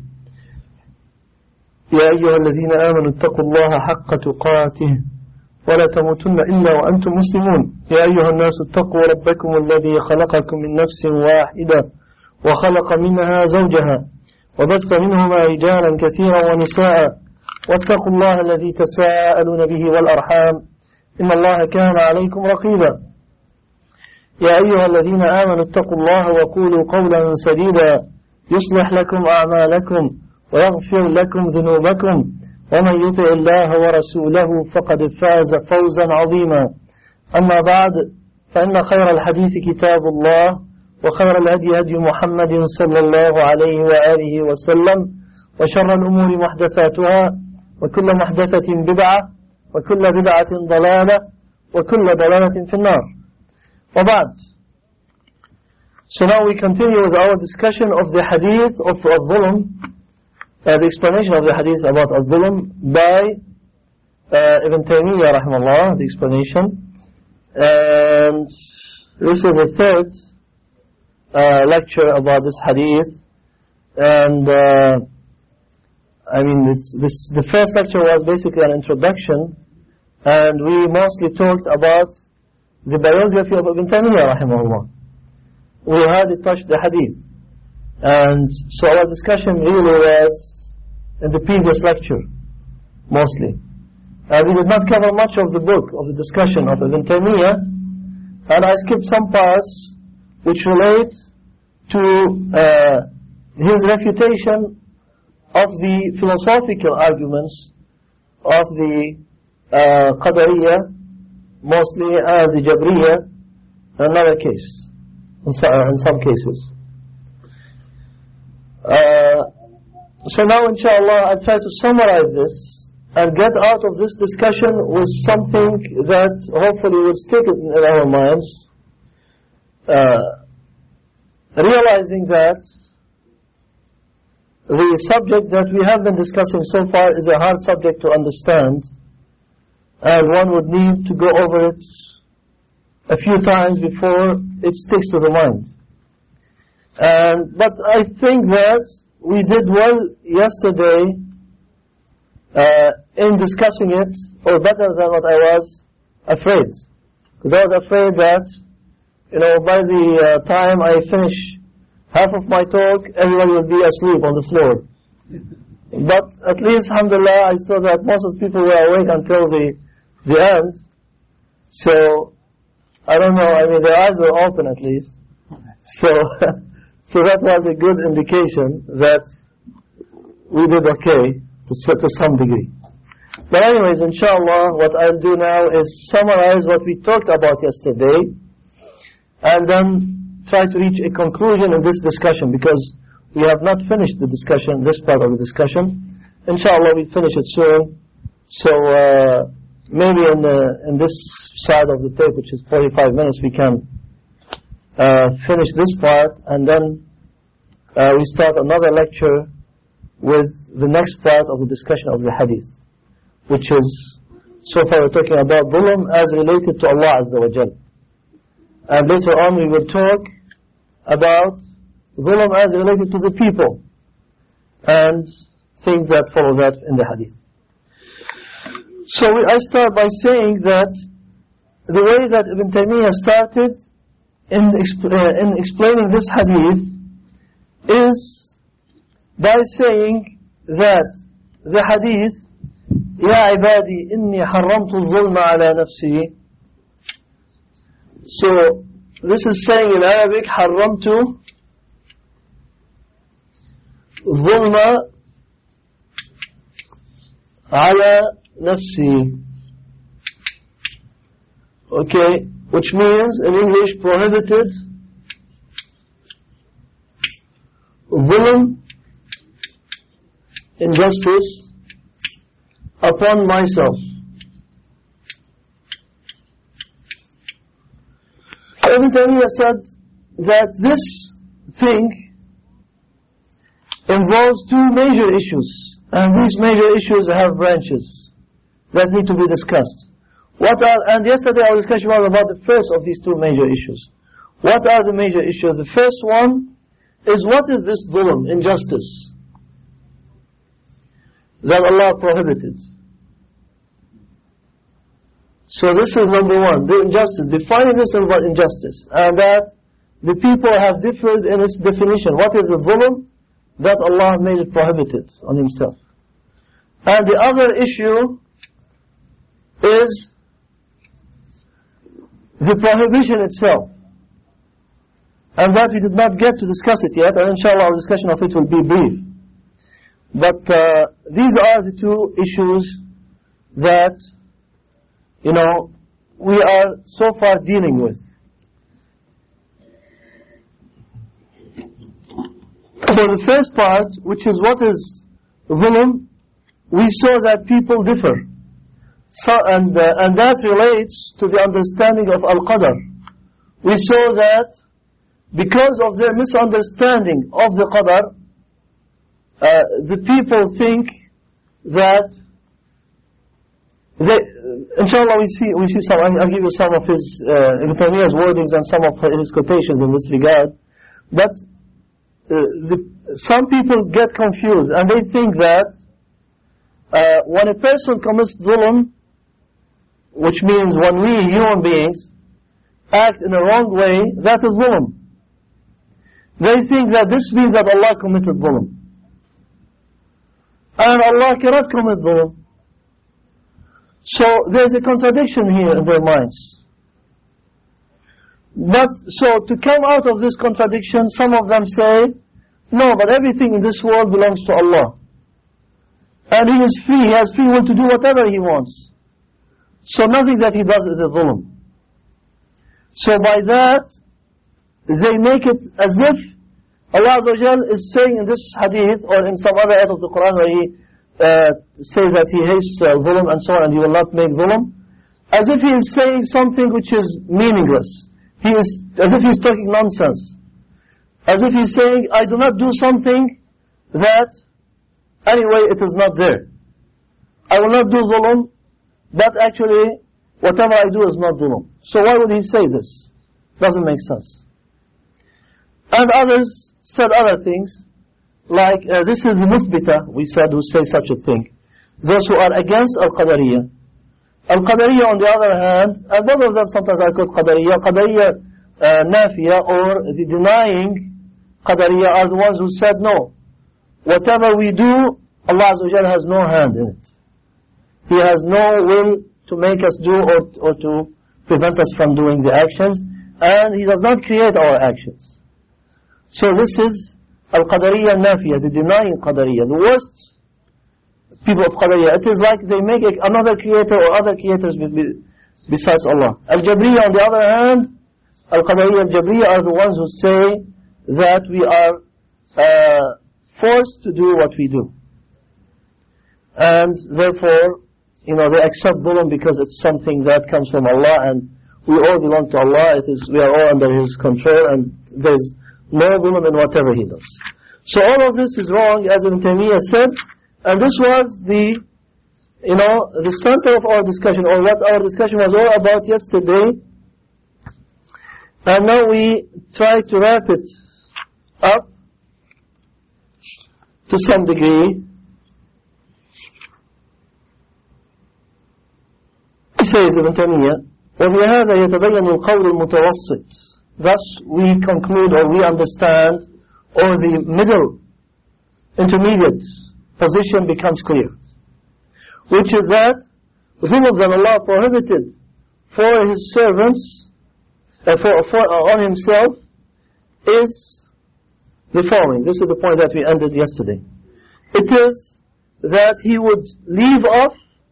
يا أيها الذين آمنوا اتقوا الله حق تقاته ولا تموتن إلا وأنتم مسلمون. يا أيها الناس اتقوا ربكم الذي خلقكم من نفس واحدة وخلق منها زوجها وبث منهما رجالا كثيرا ونساء واتقوا الله الذي تساءلون به والأرحام إن الله كان عليكم رقيبا. يا أيها الذين آمنوا اتقوا الله وقولوا قولا سديدا يصلح لكم أعمالكم ويغفر لكم ذنوبكم ومن يطع الله ورسوله فقد فاز فوزا عظيما. أما بعد، فإن خير الحديث كتاب الله وخير الهدي هدي محمد صلى الله عليه وآله وسلم وشر الأمور محدثاتها وكل محدثة بدعة وكل بدعة ضلالة وكل ضلالة في النار. وبعد. So now we continue with our discussion of the hadith of al-dhulm, uh, the explanation of the hadith about al-dhulm by uh, Ibn Taymiyyah rahimahullah, the explanation. And this is the third uh, lecture about this hadith. And uh, I mean, it's, this the first lecture was basically an introduction, and we mostly talked about the biography of Ibn Taymiyyah rahimahullah. We hardly touched the hadith, and so our discussion really was in the previous lecture mostly, and we did not cover much of the book of the discussion of Ibn Taymiyyah, and I skipped some parts which relate to uh, his refutation of the philosophical arguments of the uh, Qadariyya, mostly uh, the Jabriyya, another case, in some, in some cases. Uh, so now inshallah I'll try to summarize this and get out of this discussion with something that hopefully will stick in our minds, uh, realizing that the subject that we have been discussing so far is a hard subject to understand, and one would need to go over it a few times before it sticks to the mind. And, but I think that we did well yesterday uh, in discussing it, or better than what I was afraid. Because I was afraid that, you know, by the uh, time I finish half of my talk, everyone will be asleep on the floor. But at least, alhamdulillah, I saw that most of the people were awake until the, the end. So, I don't know, I mean, their eyes were open at least. So, so that was a good indication that we did okay to, to some degree. But anyways, inshallah, what I'll do now is summarize what we talked about yesterday, and then try to reach a conclusion in this discussion, because we have not finished the discussion, this part of the discussion. Inshallah, we'll finish it soon. So, uh, maybe in, the, in this side of the tape, which is forty-five minutes, we can uh, finish this part, and then uh, we start another lecture with the next part of the discussion of the hadith, which is, so far we're talking about dhulm as related to Allah Azza wa Jal. And later on we will talk about dhulm as related to the people, and things that follow that in the hadith. So we, I start by saying that the way that Ibn Taymiyyah started in, exp- uh, in explaining this hadith is by saying that the hadith, يا عبادي إني حرمت الظلم على نفسي. So this is saying in Arabic, حرمت الظلم على نفسي. Okay, which means in English prohibited ظلم, injustice upon myself. Ibn Taymiyyah said that this thing involves two major issues, and these major issues have branches that need to be discussed. What are, and yesterday our discussion was about the first of these two major issues. What are the major issues? The first one is, what is this dhulm, injustice, that Allah prohibited? So this is number one, the injustice, defining this about injustice, and that the people have differed in its definition. What is the dhulm that Allah made it prohibited on Himself? And the other issue is the prohibition itself, and that we did not get to discuss it yet, and inshallah our discussion of it will be brief. But uh, these are the two issues that, you know, we are so far dealing with. For the first part, which is what is dhulm, we saw that people differ. So, and, uh, and that relates to the understanding of Al-Qadr. We saw that because of their misunderstanding of the Qadr, uh, the people think that they, inshallah we see, we see some, I'll give you some of his, uh, Ibn Taymiyyah's wordings and some of his quotations in this regard. But uh, the, some people get confused, and they think that uh, when a person commits dhulm, which means when we human beings act in a wrong way, that is dhulm. They think that this means that Allah committed dhulm. And Allah cannot commit dhulm. So there's a contradiction here in their minds. But, so to come out of this contradiction, some of them say, no, but everything in this world belongs to Allah. And He is free, He has free will to do whatever He wants. So nothing that He does is a dhulm. So by that, they make it as if Allah Azza wa Jal is saying in this hadith or in some other ayat of the Quran where He uh, says that He hates uh, dhulm and so on and He will not make dhulm, as if He is saying something which is meaningless. He is, as if He is talking nonsense. As if He is saying, I do not do something that anyway it is not there. I will not do dhulm, but actually whatever I do is not dhulm. So why would He say this? Doesn't make sense. And others said other things, like uh, this is the muthbita, we said, who say such a thing. Those who are against Al-Qadariyya. Al-Qadariyya on the other hand, and both of them sometimes are called Qadariyya, Qadariyya uh, Nafiya, or the denying Qadariyya are the ones who said no. Whatever we do, Allah Azza wa Jalla has no hand in it. He has no will to make us do or, or to prevent us from doing the actions, and He does not create our actions. So this is Al-Qadariyya Nafiya, the denying Qadariyya, the worst people of Qadariyya. It is like they make another creator or other creators besides Allah. Al-Jabriyya on the other hand, Al-Qadariyya Al-Jabriyya are the ones who say that we are uh, forced to do what we do. And therefore, you know, they accept dhulm because it's something that comes from Allah and we all belong to Allah. It is, we are all under His control and there's no dhulm in whatever He does. So all of this is wrong, as Ibn Taymiyyah said, and this was the, you know, the center of our discussion, or what our discussion was all about yesterday. And now we try to wrap it up to some degree. He says, Ibn Taymiyyah, وَبِهَذَا يَتَبَيَّنُ الْقَوْلُ الْمُتَوَسِّطِ. Thus we conclude or we understand, or the middle, intermediate position becomes clear. Which is that, dhulm that Allah prohibited for His servants, uh, for, for, uh, on Himself, is the following. This is the point that we ended yesterday. It is that He would leave off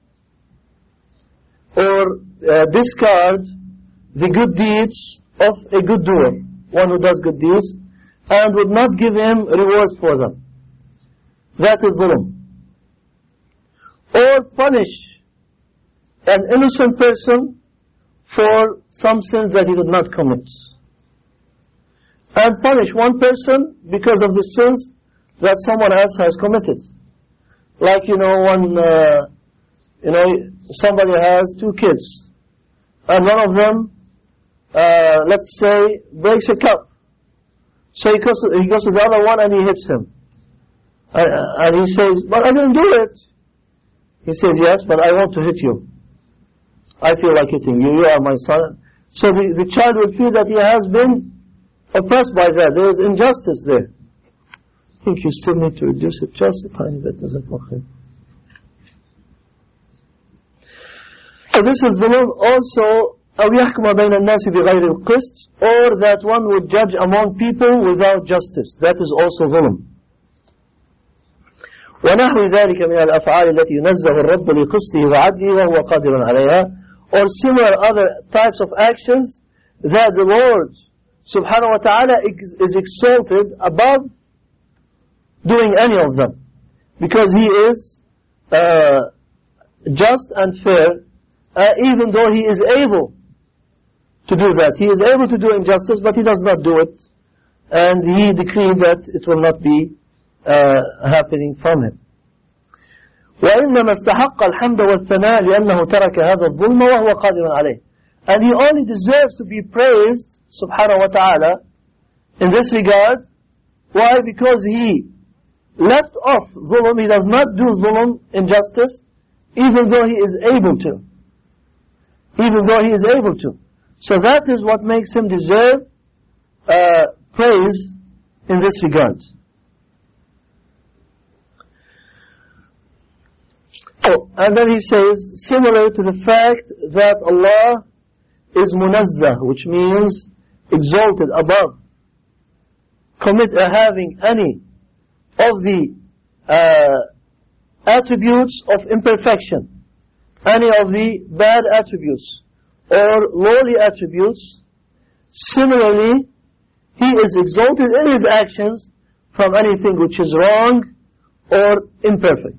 or uh, discard the good deeds of a good doer, one who does good deeds, and would not give him rewards for them. That is dhulm. Or punish an innocent person for some sins that he did not commit. And punish one person because of the sins that someone else has committed. Like, you know, one, uh, you know, somebody has two kids, and one of them, uh, let's say, breaks a cup. So he goes, to, he goes to the other one and he hits him. Uh, and he says, but I didn't do it. He says, yes, but I want to hit you. I feel like hitting you. You are my son. So the, the child will feel that he has been oppressed by that. There is injustice there. I think you still need to reduce it just a tiny bit. So this is the law also, أو يحكم بين الناس بغير القسط, or that one would judge among people without justice. That is also ظلم. ونحو ذلك من الأفعال التي ينزه الرب لقسطه وعدله وهو قادر عليها, or similar other types of actions that the Lord subhanahu wa ta'ala is exalted above doing any of them, because He is uh, just and fair, uh, even though He is able to do that. He is able to do injustice, but He does not do it, and He decreed that it will not be uh, happening from Him. وإنما استحق الحمد والثناء لأنه ترك هذا الظلم وهو قادر عليه. And He only deserves to be praised, subhanahu wa ta'ala, in this regard. Why? Because He left off zulm. He does not do zulm, injustice, even though He is able to. Even though He is able to. So that is what makes Him deserve uh, praise in this regard. Oh, and then he says, similar to the fact that Allah is munazzah, which means exalted above commit uh, having any of the uh, attributes of imperfection, any of the bad attributes or lowly attributes, similarly he is exalted in his actions from anything which is wrong or imperfect.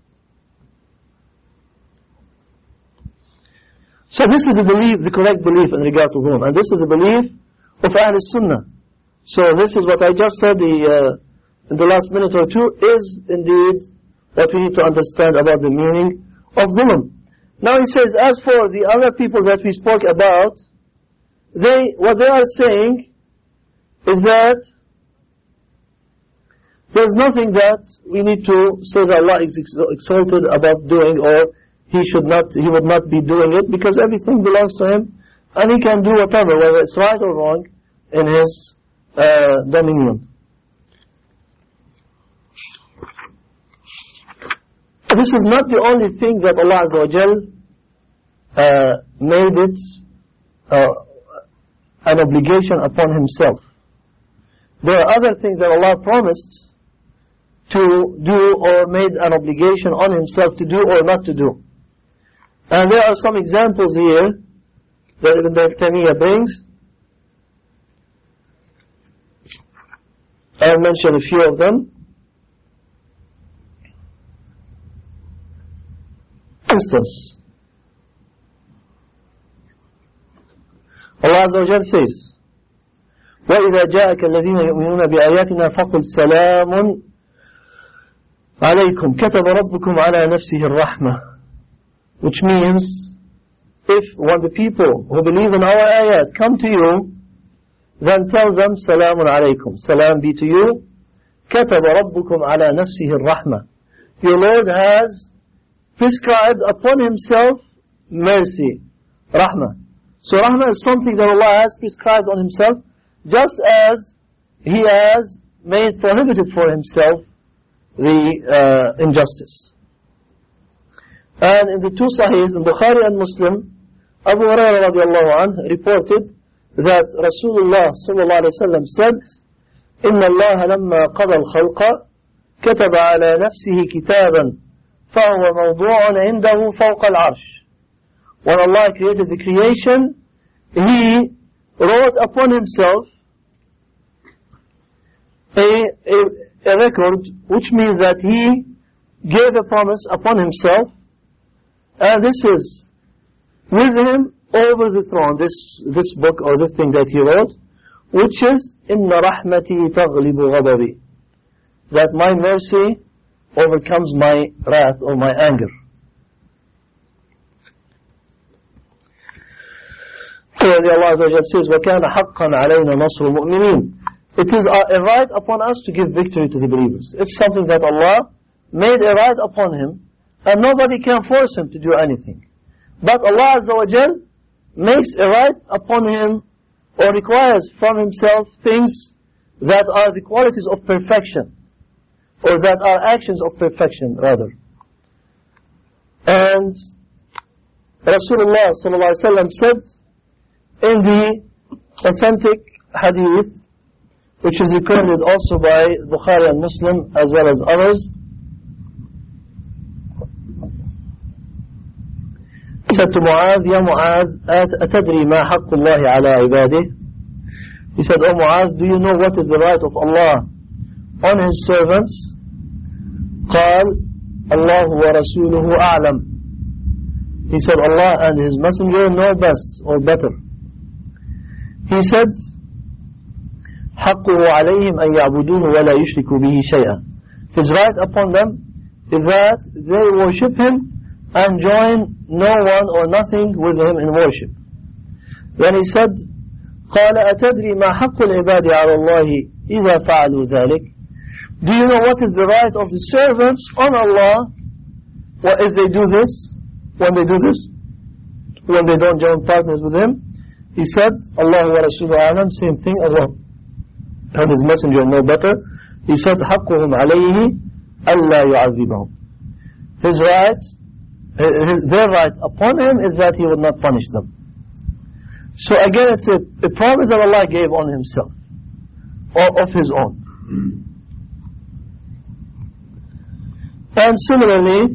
So this is the belief, the correct belief in regard to dhulm, and this is the belief of Ahl Sunnah. So this is what I just said the, uh, in the last minute or two is indeed what we need to understand about the meaning of dhulm. Now he says, as for the other people that we spoke about, they, what they are saying is that there's nothing that we need to say that Allah is exalted about doing, or he should not, he would not be doing it, because everything belongs to him and he can do whatever, whether it's right or wrong, in his uh, dominion. This is not the only thing that Allah Azza wa Jal uh, made it uh, an obligation upon himself. There are other things that Allah promised to do or made an obligation on himself to do or not to do. And there are some examples here that Ibn Taymiyyah brings. I'll mention a few of them. For instance, Allah Azza wa Jal says, وَإِذَا جَاءَكَ الَّذِينَ يُؤْمِنُونَ بِآيَاتِنَا فَقُلْ سَلَامٌ عَلَيْكُمْ كَتَبَ رَبُّكُمْ عَلَى نَفْسِهِ الرَّحْمَةِ. Which means, if when the people who believe in our ayat come to you, then tell them, Salamun alaykum, salam be to you. كَتَبَ رَبُّكُمْ عَلَى نَفْسِهِ الرَّحْمَةِ. Your Lord has prescribed upon himself mercy, rahmah. So rahmah is something that Allah has prescribed on himself, just as he has made prohibited for himself the uh, injustice. And in the two Sahihs, in Bukhari and Muslim, Abu Hurairah radiallahu anhu reported that Rasulullah sallallahu alayhi wa sallam said, إِنَّ اللَّهَ لَمَّا قَضَى الْخَلْقَ كَتَبَ عَلَى نَفْسِهِ كِتَابًا فَهُوَ مَوْضُوعٌ عِنْدَهُ فَوْقَ الْعَرْشِ. When Allah created the creation, He wrote upon Himself a, a, a record, which means that He gave a promise upon Himself, and this is with Him over the throne, this this book or this thing that He wrote, which is إِنَّ رَحْمَتِي تَغْلِبُ غَضَبِي, that my mercy overcomes my wrath or my anger. Clearly Allah Azza wa Jalla says, وَكَانَ حَقًّا عَلَيْنَا نَصْرُ الْمُؤْمِنِينَ. It is a right upon us to give victory to the believers. It's something that Allah made a right upon Him, and nobody can force Him to do anything. But Allah Azza wa Jalla makes a right upon Him, or requires from Himself things that are the qualities of perfection, or that are actions of perfection rather. And Rasulullah sallallahu alaihi wasallam said in the authentic hadith, which is recorded also by Bukhari and Muslim as well as others, he said to Mu'adh, Ya Mu'adh, أتدري ما حق الله على عباده? He said, O Mu'adh, do you know what is the right of Allah on His servants? قال الله ورسوله أعلم. He said, Allah and His Messenger know best or better. He said, حقه عليهم أن يعبدوه ولا يشركوا به شيئا. His right upon them is that they worship Him and join no one or nothing with Him in worship. Then he said, قال أتدري ما حق العباد على الله إذا فعلوا ذلك? Do you know what is the right of the servants on Allah? What if they do this? When they do this? When they don't join partners with Him? He said, Allah wa Rasuluhu alam, same thing, Allah and His Messenger know better. He said, حقهم عليه ألا يعذبهم. His right, his, their right upon Him is that He will not punish them. So again, it's a, a promise that Allah gave on Himself, or of His own. And similarly,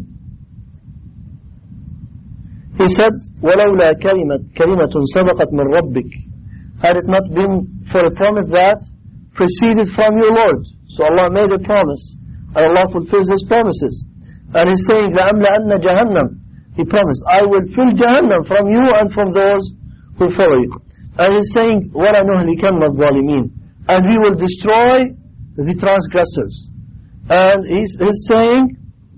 He said, وَلَوْلَا كَلِمَةٌ كَلِمَةٌ سَبَقَتْ مِنْ رَبِّكَ. Had it not been for a promise that proceeded from your Lord. So Allah made a promise, and Allah fulfills His promises. And He's saying, لَأَمْلَأَنَّ جَهَنَّمْ. He promised, I will fill Jahannam from you and from those who follow you. And He's saying, وَلَا نُهْلِكَنَّ الظَّالِمِينَ. And we will destroy the transgressors. And He's, he's saying,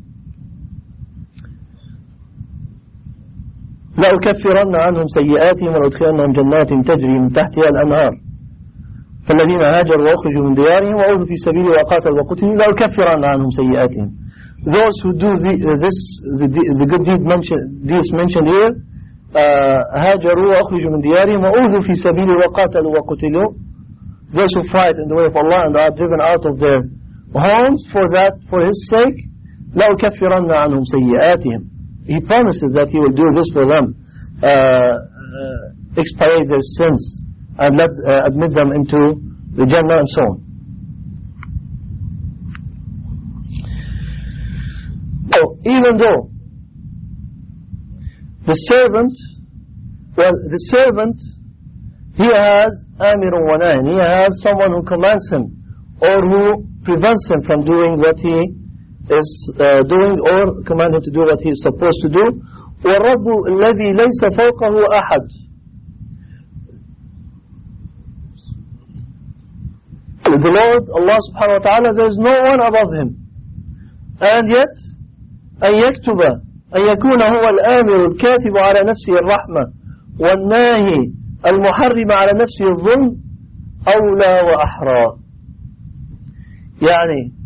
لأكفرن عنهم سيئاتهم ولأدخلنهم جنات تجري من تحتها الأنهار فالذين هاجروا وأخرجوا من ديارهم وأوذوا في سبيلي وقاتلوا وقتلوا لأكفرن عنهم سيئاتهم. Those who do the, this, the, the good deed mentioned, deeds mentioned here, هاجروا وأخرجوا من ديارهم وأوذوا في سبيلي وقاتلوا وقتلوا. Those who fight in the way of Allah and are driven out of their homes for that, for His sake, لأكفرن عنهم سيئاتهم. He promises that He will do this for them, uh, uh, expiate their sins, and let uh, admit them into the Jannah and so on. So, even though the servant, well, the servant, he has amirun wa nahin, he has someone who commands him, or who prevents him from doing what he is uh, doing, or command him to do what he is supposed to do. وَالرَّبُّ الَّذِي لَيْسَ فَوْقَهُ أَحَدٌ. The Lord, Allah subhanahu wa ta'ala, there is no one above Him. And yet, أن يكتب أن يكون هو الآمر الكاتب على نفسه الرحمة والناهي المحرم على نفسه الظلم أولى وأحرى. يعني,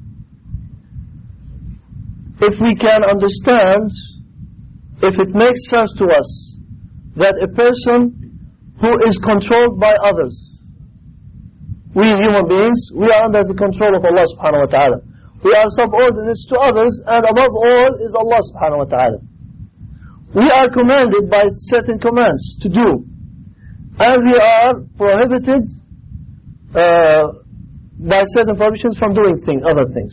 if we can understand, if it makes sense to us, that a person who is controlled by others, we human beings, we are under the control of Allah subhanahu wa ta'ala. We are subordinates to others, and above all is Allah subhanahu wa ta'ala. We are commanded by certain commands to do, and we are prohibited uh, by certain prohibitions from doing things, other things.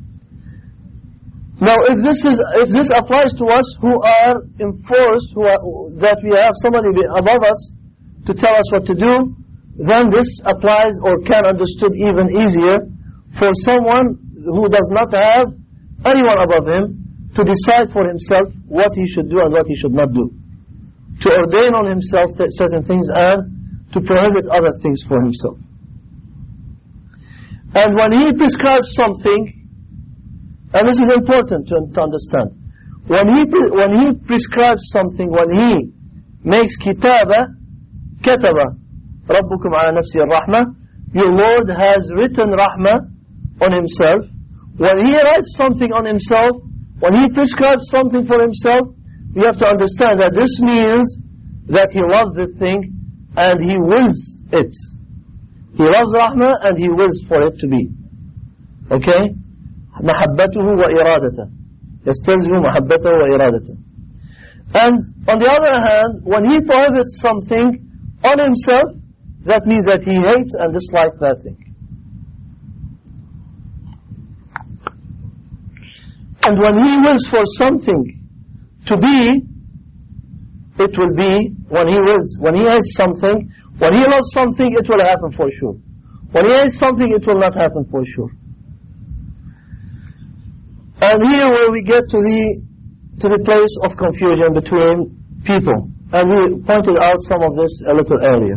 Now, if this is, if this applies to us who are enforced, who are, that we have somebody above us to tell us what to do, then this applies or can understood even easier for someone who does not have anyone above him to decide for himself what he should do and what he should not do, to ordain on himself certain things and to prohibit other things for himself. And when he prescribes something, and this is important to, to understand. When he when he prescribes something, when he makes kitaba, kataba, Rabbukum ala nafsi ar-rahmah, your Lord has written rahmah on Himself. When He writes something on Himself, when He prescribes something for Himself, you have to understand that this means that He loves this thing and He wills it. He loves rahmah and He wills for it to be. Okay? محبته وإرادته يستلزم محبته وإرادته. And on the other hand, when He prohibits something on Himself, that means that He hates and dislikes that thing. And when He wills for something to be, it will be. When He wills, when He hates something, when He loves something, it will happen for sure. When He hates something, it will not happen for sure. And here where we get to the to the place of confusion between people. And we pointed out some of this a little earlier.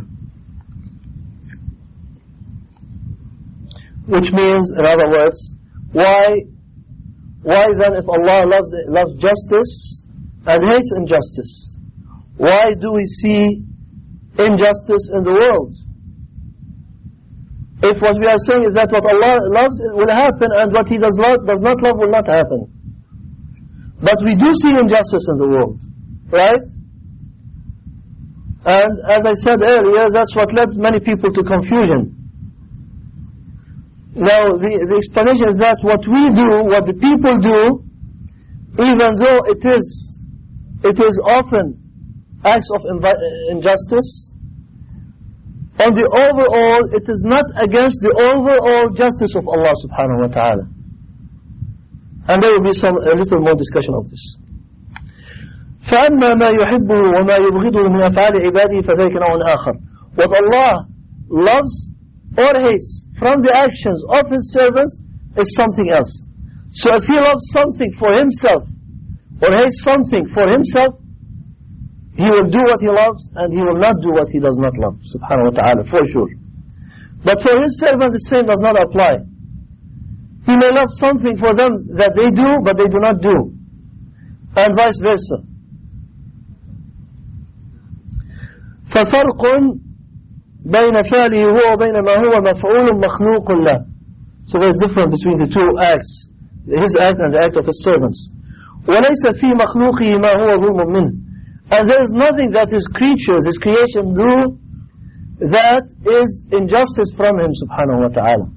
Which means, in other words, why why then if Allah loves loves justice and hates injustice, why do we see injustice in the world? If what we are saying is that what Allah loves will happen and what He does not does not love will not happen. But we do see injustice in the world, right? And as I said earlier, that's what led many people to confusion. Now, the, the explanation is that what we do, what the people do, even though it is, it is often acts of injustice, on the overall, it is not against the overall justice of Allah subhanahu wa ta'ala. And there will be some a little more discussion of this. فأما ما يحبه وما يبغضه من أفعال عباده فذلك نوع آخر. What Allah loves or hates from the actions of His servants is something else. So if He loves something for Himself or hates something for Himself, He will do what He loves and He will not do what He does not love, subhanahu wa ta'ala, for sure. But for His servant, the same does not apply. He may love something for them that they do, but they do not do. And vice versa. ففرق بين فعله هو وبين ما هو مفعول مخلوق له. So there is difference between the two acts, His act and the act of His servants. وليس في مخلوقه ما هو ظلم منه. And there is nothing that His creatures, His creation do that is injustice from Him subhanahu wa ta'ala.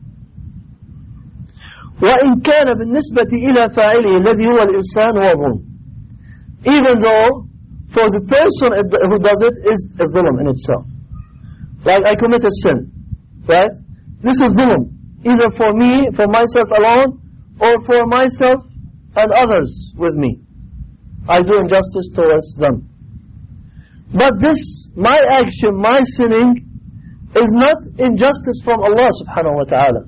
وإن كان بالنسبة إلى فاعله الذي هو الإنسان هو ظلم. Even though for the person who does it is a dhulm in itself. Like I commit a sin, right? This is dhulm, either for me, for myself alone, or for myself and others with me. I do injustice towards them. But this, my action, my sinning, is not injustice from Allah subhanahu wa ta'ala.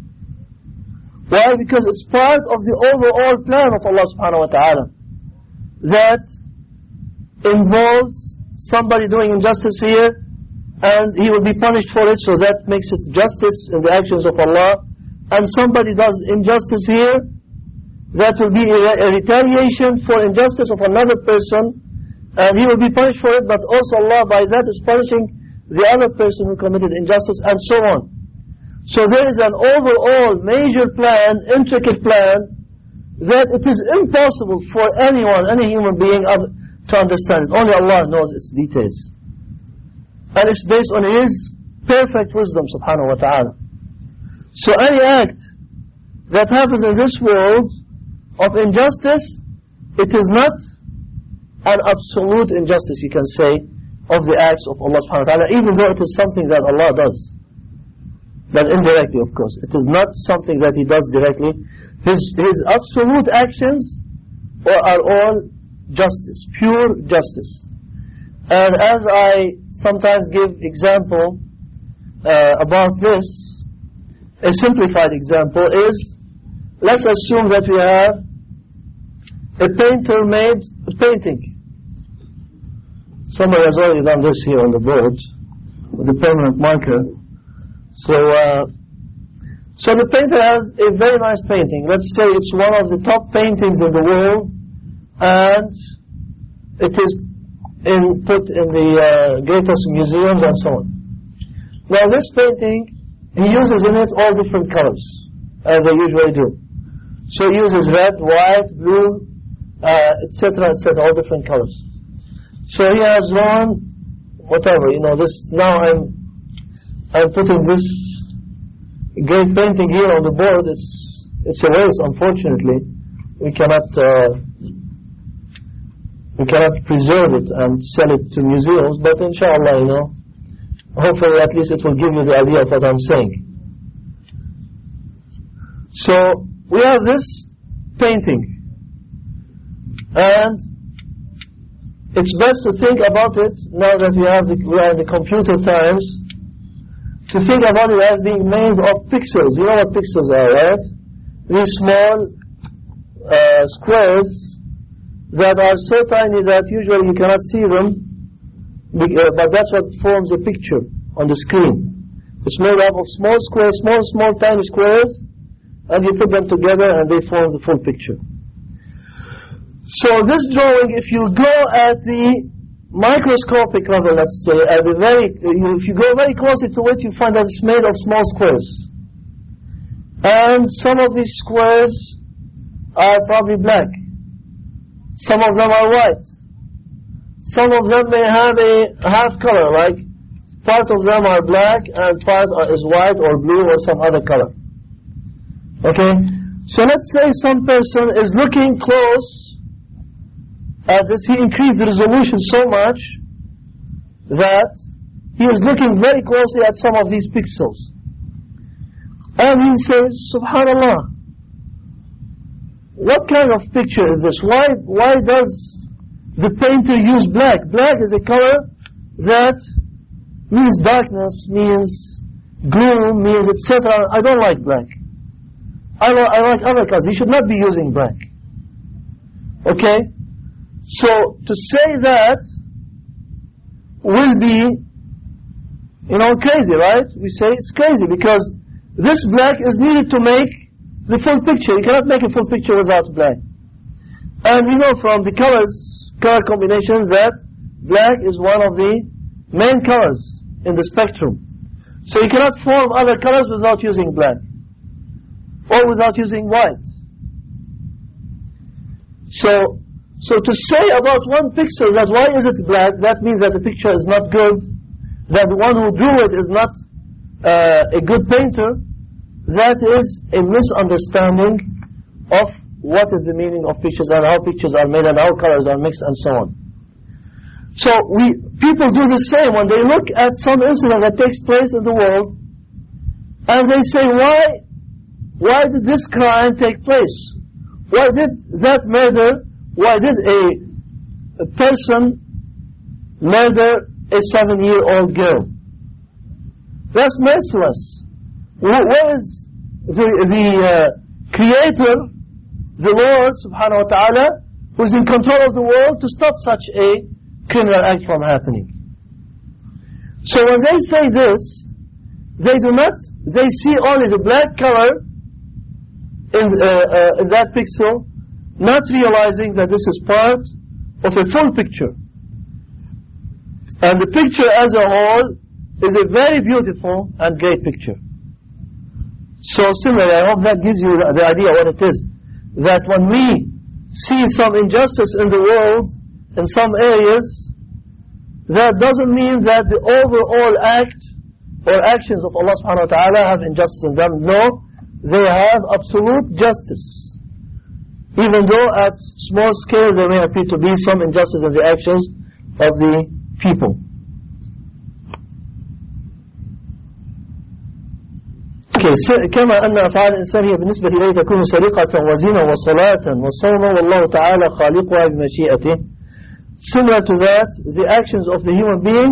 Why? Because it's part of the overall plan of Allah subhanahu wa ta'ala that involves somebody doing injustice here and he will be punished for it, so that makes it justice in the actions of Allah. And somebody does injustice here, that will be a, a retaliation for injustice of another person, and he will be punished for it, but also Allah by that is punishing the other person who committed injustice, and so on. So there is an overall major plan, intricate plan, that it is impossible for anyone, any human being other, to understand it. Only Allah knows its details. And it's based on His perfect wisdom subhanahu wa ta'ala. So any act that happens in this world of injustice, it is not an absolute injustice, you can say, of the acts of Allah subhanahu wa ta'ala, even though it is something that Allah does. But indirectly, of course. It is not something that He does directly. His, his absolute actions are all justice, pure justice. And as I sometimes give example uh, about this, a simplified example is, let's assume that we have a painter made a painting. Somebody has already done this here on the board with a permanent marker. So, uh, so the painter has a very nice painting. Let's say it's one of the top paintings in the world, and it is in, put in the uh, greatest museums and so on. Now this painting, he uses in it all different colors, as they usually do. So he uses red, white, blue, uh, et cetera, et cetera, all different colors. So he has drawn whatever, you know. This now I'm I'm putting this great painting here on the board. It's it's a waste, unfortunately. We cannot. Uh, We cannot preserve it and sell it to museums, but inshallah, you know, hopefully at least it will give you the idea of what I'm saying. So, we have this painting, and it's best to think about it, now that we, have the, we are in the computer times, to think about it as being made of pixels. You know what pixels are, right? These small uh, squares that are so tiny that usually you cannot see them, but that's what forms a picture on the screen. It's made up of small squares, small, small, tiny squares, and you put them together and they form the full picture. So this drawing, if you go at the microscopic level, let's say, at the very, if you go very closely to it, you find that it's made of small squares. And some of these squares are probably black. Some of them are white. Some of them may have a half color, like part of them are black and part is white or blue or some other color. Okay? So let's say some person is looking close at this. He increased the resolution so much that he is looking very closely at some of these pixels. And he says, Subhanallah, what kind of picture is this? Why, why does the painter use black? Black is a color that means darkness, means gloom, means et cetera. I don't like black. I, li I like other colors. He should not be using black. Okay? So, to say that will be, you know, crazy, right? We say it's crazy because this black is needed to make the full picture. You cannot make a full picture without black. And we know from the colors, color combinations, that black is one of the main colors in the spectrum. So you cannot form other colors without using black. Or without using white. So, so to say about one pixel that why is it black, that means that the picture is not good, that the one who drew it is not uh, a good painter, that is a misunderstanding of what is the meaning of pictures and how pictures are made and how colors are mixed and so on. So we people do the same when they look at some incident that takes place in the world and they say, why why did this crime take place? Why did that murder, why did a, a person murder a seven-year-old girl? That's merciless. Where is the, the uh, Creator, the Lord subhanahu wa ta'ala, who is in control of the world to stop such a criminal act from happening? So when they say this, they do not, they see only the black color in, uh, uh, in that pixel, not realizing that this is part of a full picture. And the picture as a whole is a very beautiful and great picture. So similarly, I hope that gives you the, the idea what it is. That when we see some injustice in the world, in some areas, that doesn't mean that the overall act or actions of Allah subhanahu wa ta'ala have injustice in them. No, they have absolute justice. Even though at small scale there may appear to be some injustice in the actions of the people. كما أن أفعال الإنسان هي بالنسبة إليه تكون سرقة وزنا وصلاة وصوما والله تعالى خالقها بمشيئته. Similar to that, the actions of the human being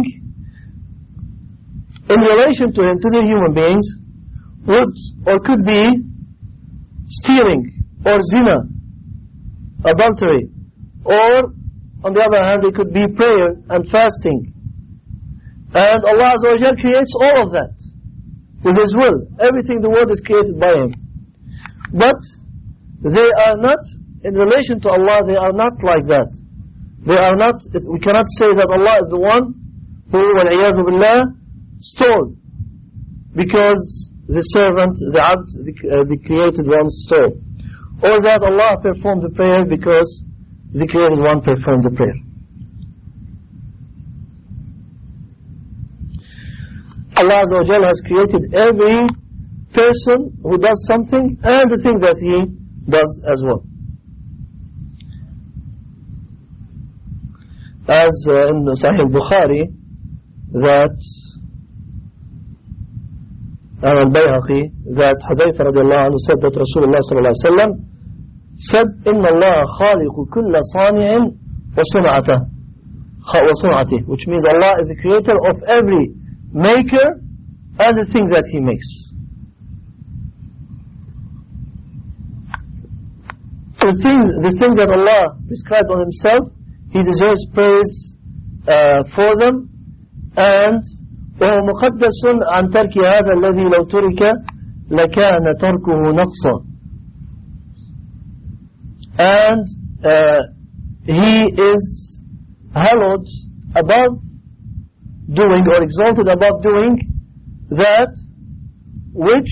in relation to him, to the human beings, would or could be stealing or zina, adultery, or on the other hand, it could be prayer and fasting. And Allah Azza wa Jal creates all of that with His will. Everything in the world is created by Him. But they are not, in relation to Allah, they are not like that. They are not, we cannot say that Allah is the one who, wal-iyadhu billah, stole. Because the servant, the abd, the, uh, the created one stole. Or that Allah performed the prayer because the created one performed the prayer. Allah Azza wa Jalla has created every person who does something and the thing that he does as well. As uh, in Sahih Bukhari, that and al-Bayhaqi, that Hudayfa radiallahu anhu said that Rasulullah sallallahu alayhi wa sallam said, إِنَّ اللَّهَ خَالِقُ كُلَّ صَانِعٍ وَصُنْعَتِهِ, which means Allah is the creator of every maker and the thing that He makes. The thing, the thing that Allah prescribed on Himself, He deserves praise uh, for them, and وهو مقدس عن ترك هذا الذي لو ترك لكان تركه نقصا. And uh, He is hallowed above doing or exalted above doing that which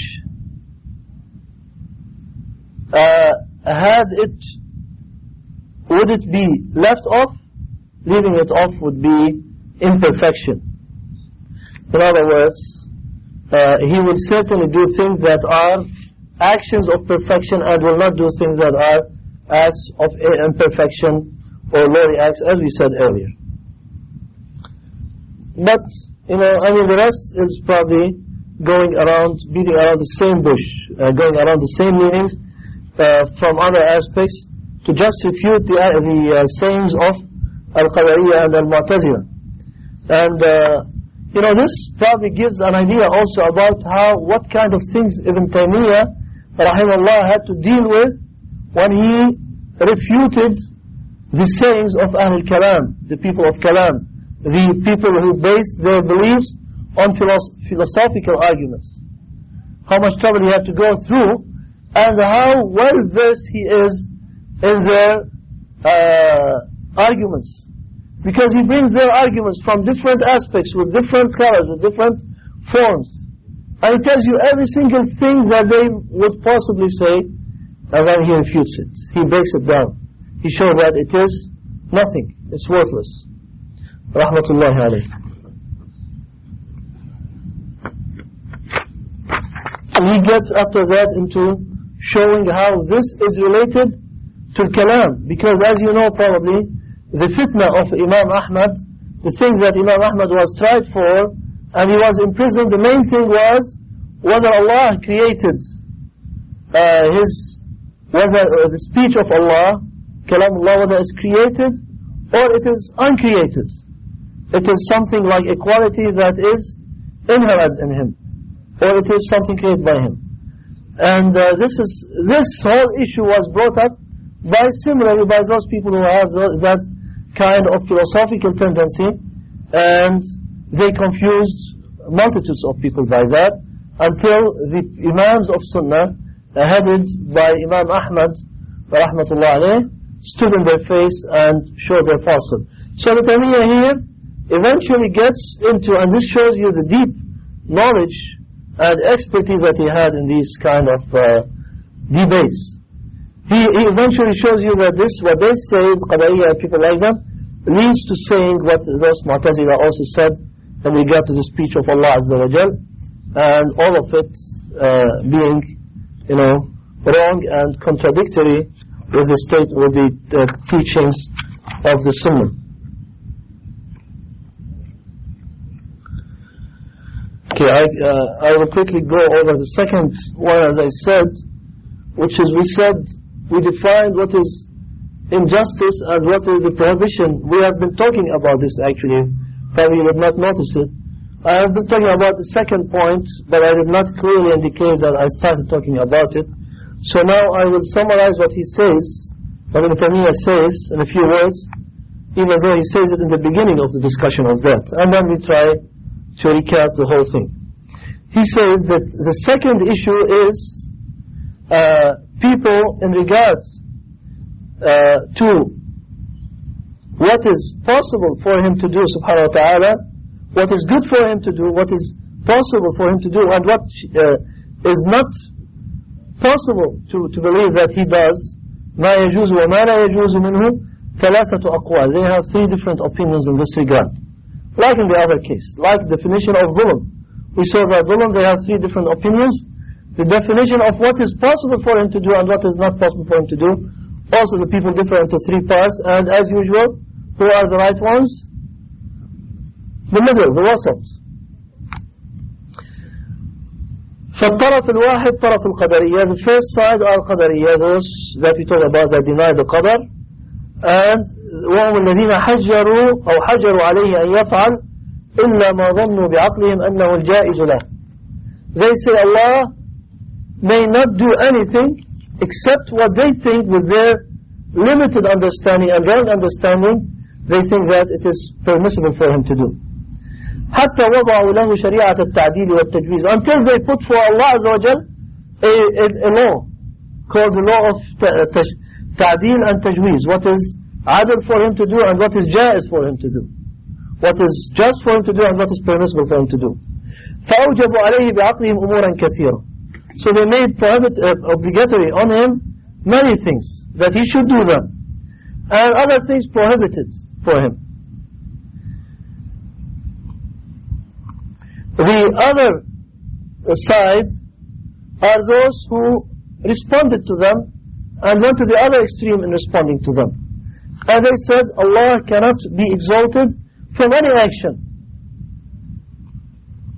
uh, had it, would it be left off, leaving it off would be imperfection. In other words, uh, He will certainly do things that are actions of perfection and will not do things that are acts of imperfection or lowly acts, as we said earlier. But you know, I mean the rest is probably going around, beating around the same bush, uh, going around the same meanings uh, from other aspects to just refute the, uh, the uh, sayings of Al-Qadariyya and Al-Mu'tazila. And uh, you know, this probably gives an idea also about how, what kind of things Ibn Taymiyyah rahimahullah had to deal with when he refuted the sayings of Ahl Kalam, the people of Kalam, the people who based their beliefs on philosoph- philosophical arguments. How much trouble he had to go through, and how well versed he is in their uh, arguments. Because he brings their arguments from different aspects, with different colors, with different forms. And he tells you every single thing that they would possibly say, and then he refutes it. He breaks it down. He shows that it is nothing. It's worthless. Rahmatullahi alayhi. And he gets after that into showing how this is related to Kalam. Because as you know probably, the fitna of Imam Ahmad, the thing that Imam Ahmad was tried for, and he was imprisoned, the main thing was whether Allah created uh, his, whether uh, the speech of Allah, Kalam Allah, whether it's created or it is uncreated. It is something like a quality that is inherent in him, or it is something created by him. And uh, this is this whole issue was brought up by similarly by those people who have that kind of philosophical tendency, and they confused multitudes of people by that, until the Imams of Sunnah, uh, headed by Imam Ahmad rahmatullah alayh, stood in their face and showed their falsehood. So the Taymiyyah here eventually gets into, and this shows you the deep knowledge and expertise that he had in these kind of uh, debates. He, he eventually shows you that this, what they say, Qadariyya and people like them, leads to saying what those Mu'tazila also said in regard to the speech of Allah Azza wa Jal, and all of it uh, being, you know, wrong and contradictory with the state, with the uh, teachings of the Sunnah. Okay, I, uh, I will quickly go over the second one, as I said, which is, we said, we defined what is injustice and what is the prohibition. We have been talking about this actually, probably you did not notice it. I have been talking about the second point, but I did not clearly indicate that I started talking about it. So now I will summarize what he says, what Ibn Taymiyyah says in a few words, even though he says it in the beginning of the discussion of that. And then we try to recap the whole thing. He says that the second issue is uh, people in regards uh, to what is possible for him to do, subhanahu wa ta'ala, what is good for him to do, what is possible for him to do, and what uh, is not possible to, to believe that he does. ما يجوز وما لا يجوز منه ثلاثة أقوال. They have three different opinions in this regard. Like in the other case, like the definition of dhulm. We saw that dhulm, they have three different opinions. The definition of what is possible for him to do and what is not possible for him to do, also the people differ into three parts, and as usual, who are the right ones? The middle, the wasat. فالطرف الواحد طرف القدرية. The first side are القدرية, those that we talked about that deny the qadar, and وهم الذين حجروا أو حجروا عليه أن يفعل إلا ما ظنوا بعقلهم أنه الجائز له. They say Allah may not do anything except what they think with their limited understanding and wrong understanding, they think that it is permissible for him to do. حتى وضعوا له شريعة التعديل والتجويز, until they put for Allah Azza wa Jal a, a, a law called the law of ta'dil and tajweez, what is adil for him to do and what is jaiz for him to do, what is just for him to do and what is permissible for him to do. فأوجبوا عليه بعقلهم أمورا كثيرة. So they made prohibit, uh, obligatory on him many things, that he should do them, and other things prohibited for him. The other side are those who responded to them and went to the other extreme in responding to them. And they said Allah cannot be exalted from any action.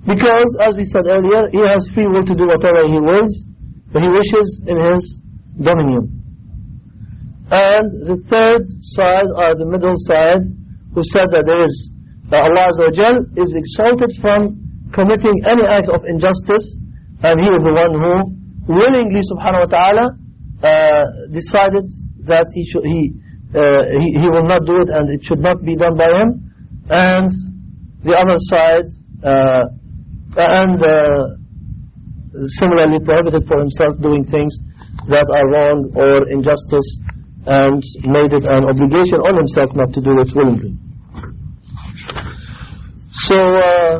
Because, as we said earlier, he has free will to do whatever he wills, he wishes in his dominion. And the third side, or the middle side, who said that there is, that Allah Azza wa Jal is exalted from committing any act of injustice, and he is the one who willingly, subhanahu wa ta'ala, uh, decided that he should, he, uh, he, he will not do it and it should not be done by him. And the other side, uh, and uh, similarly prohibited for himself doing things that are wrong or injustice, and made it an obligation on himself not to do it willingly. So uh,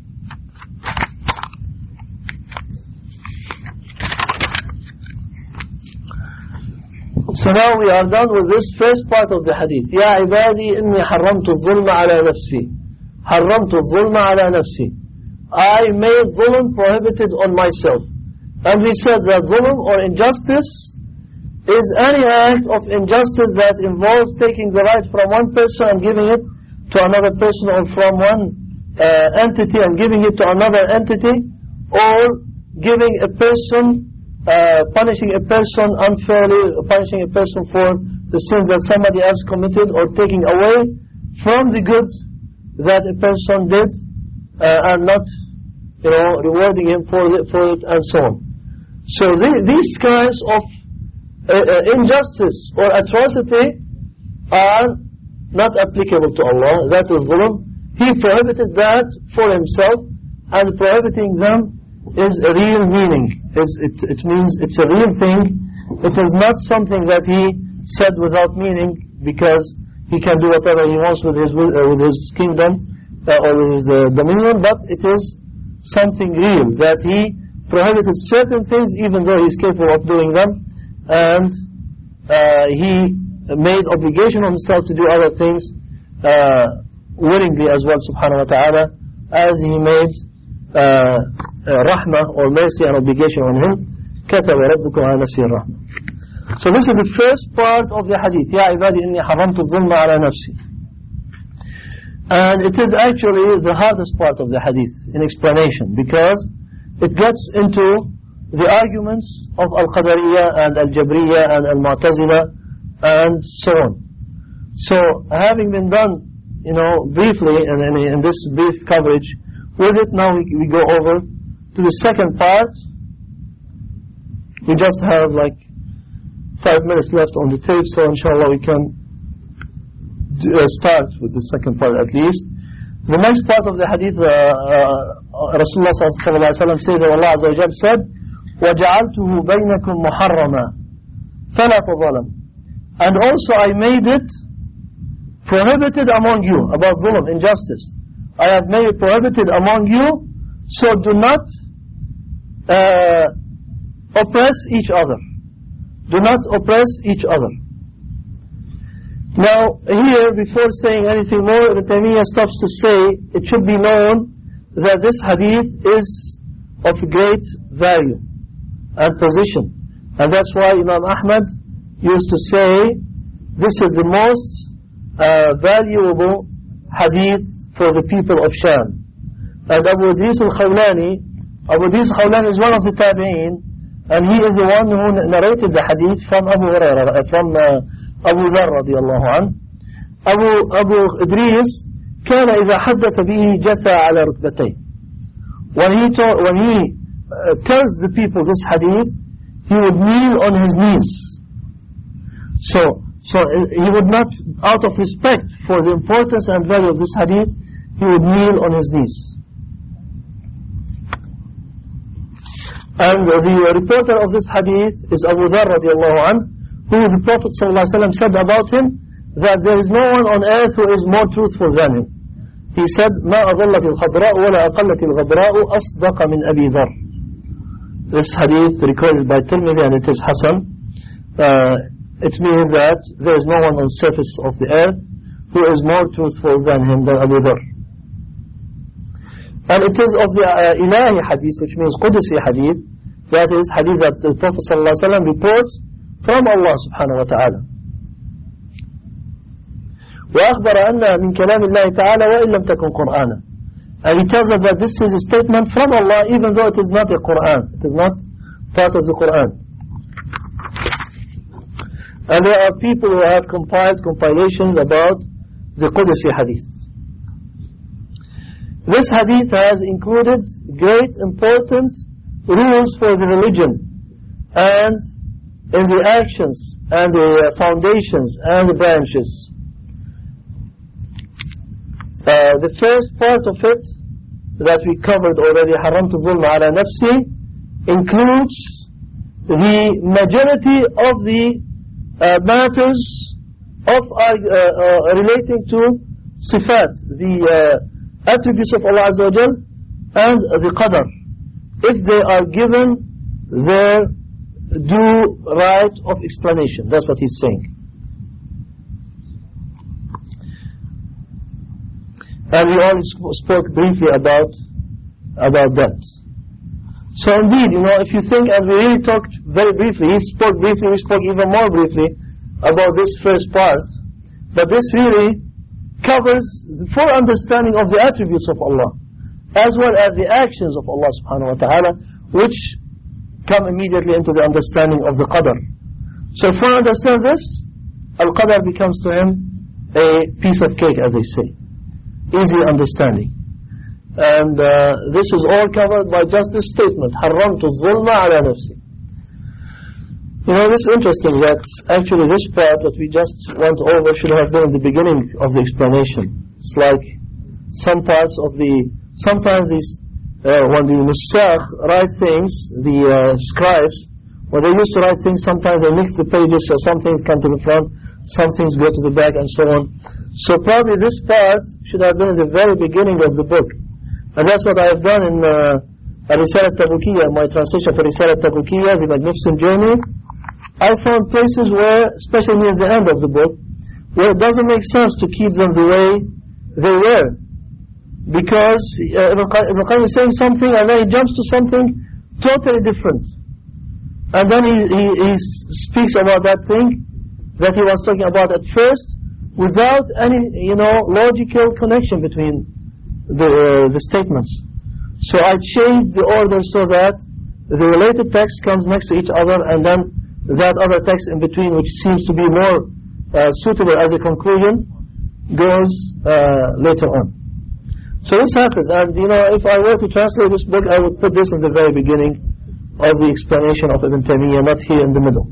so now we are done with this first part of the hadith. يا عبادي إني حرمت الظلم على نفسي حرمت الظلم على نفسي. I made dhulm prohibited on myself. And we said that dhulm or injustice is any act of injustice that involves taking the right from one person and giving it to another person, or from one uh, entity and giving it to another entity, or giving a person, uh, punishing a person unfairly, punishing a person for the sin that somebody else committed, or taking away from the good that a person did, Uh, and not, you know, rewarding him for it, for it and so on. So the, these kinds of uh, uh, injustice or atrocity are not applicable to Allah. That is dhulm. He prohibited that for himself, and prohibiting them is a real meaning. It's, it, it means it's a real thing. It is not something that he said without meaning because he can do whatever he wants with his, uh, with his kingdom. Uh, or his uh, dominion, but it is something real, that he prohibited certain things even though he is capable of doing them, and uh, he made obligation on himself to do other things uh, willingly as well, subhanahu wa ta'ala, as he made uh, uh, rahmah or mercy and obligation on him. كتب ربكم على نفسه الرحمة. So this is the first part of the hadith. يا عبادي إني حرمت الظلم على نفسي. And it is actually the hardest part of the hadith in explanation, because it gets into the arguments of Al-Qadariyya and Al-Jabriyya and Al-Mu'tazila and so on. So having been done, you know, briefly in, in, in this brief coverage with it, now we, we go over to the second part. We just have like five minutes left on the tape, so inshallah we can Uh, start with the second part at least. The next part of the hadith, uh, uh, Rasulullah sallallahu alaihi wasallam said that Allah Azza wa Jalla said, وَجَعَلْتُهُ بَيْنَكُمْ مُحَرَّمًا فَلَا تَظَلَمْ. And also I made it prohibited among you, about dhulm, injustice. I have made it prohibited among you, so do not uh, oppress each other. Do not oppress each other. Now, here, before saying anything more, Ibn Taymiyyah stops to say, it should be known that this hadith is of great value and position. And that's why Imam Ahmad used to say, this is the most uh, valuable hadith for the people of Sham. And Abu Idris al-Khawlani, Abu Idris al-Khawlani is one of the Tabi'een, and he is the one who narrated the hadith from Abu Hurairah, from uh, أبو ذر رضي الله عنه. أبو, أبو إدريس كان إذا حدث به جثى على ركبتيه. When he, told, when he uh, tells the people this hadith, he would kneel on his knees. So, so he would not, out of respect for the importance and value of this hadith, he would kneel on his knees. And the reporter of this hadith is Abu Dharr radiallahu anhu, who the Prophet ﷺ said about him that there is no one on earth who is more truthful than him. He said, مَا أَضَلَّتِ الْخَضْرَاءُ وَلَا أَقَلَّتِ الْغَبْرَاءُ أَصْدَقَ مِنْ أَبِي ذَرٍّ. This hadith recorded by Tirmidhi, and it is Hasan. Uh, it means that there is no one on the surface of the earth who is more truthful than him, than Abu Dharr. And it is of the uh, Ilahi hadith, which means Qudsi hadith, that is hadith that the Prophet ﷺ reports from Allah subhanahu wa ta'ala. وأخبر أن من كلام الله تعالى وإن لم تكن قرآنا. And he tells us that this is a statement from Allah, even though it is not a Quran. It is not part of the Quran. And there are people who have compiled compilations about the Qudsi hadith. This hadith has included great important rules for the religion and in the actions and the foundations and the branches. Uh, the first part of it that we covered already, حرمت الظلم على نفسي, includes the majority of the uh, matters of uh, uh, relating to sifat, the uh, attributes of Allah Azza wa Jal, and the qadar, if they are given their due right of explanation. That's what he's saying. And we all spoke briefly about about that. So indeed, you know, if you think, and we really talked very briefly, he spoke briefly, we spoke even more briefly about this first part, but this really covers the full understanding of the attributes of Allah, as well as the actions of Allah subhanahu wa ta'ala, which come immediately into the understanding of the qadar. So if one understands this, al-qadar becomes to him a piece of cake, as they say. Easy understanding. And uh, this is all covered by just this statement, حرمت الظلم على نفسي. You know, this is interesting that actually this part that we just went over should have been in the beginning of the explanation. It's like some parts of the, sometimes these, uh, when the nusakh write things, the uh, scribes, when they used to write things, sometimes they mix the pages, so some things come to the front, some things go to the back, and so on. So probably this part should have been in the very beginning of the book. And that's what I have done in uh, Risala Tabukiyya, my translation for Risala Tabukiyya, the magnificent journey. I found places where, especially near the end of the book, where it doesn't make sense to keep them the way they were. Because uh, Ibn Qayyim is saying something and then he jumps to something totally different. And then he, he, he speaks about that thing that he was talking about at first, without any, you know, logical connection between the uh, the statements. So I changed the order so that the related text comes next to each other, and then that other text in between, which seems to be more uh, suitable as a conclusion, goes uh, later on. So this happens, and you know, if I were to translate this book, I would put this in the very beginning of the explanation of Ibn Taymiyyah, not here in the middle.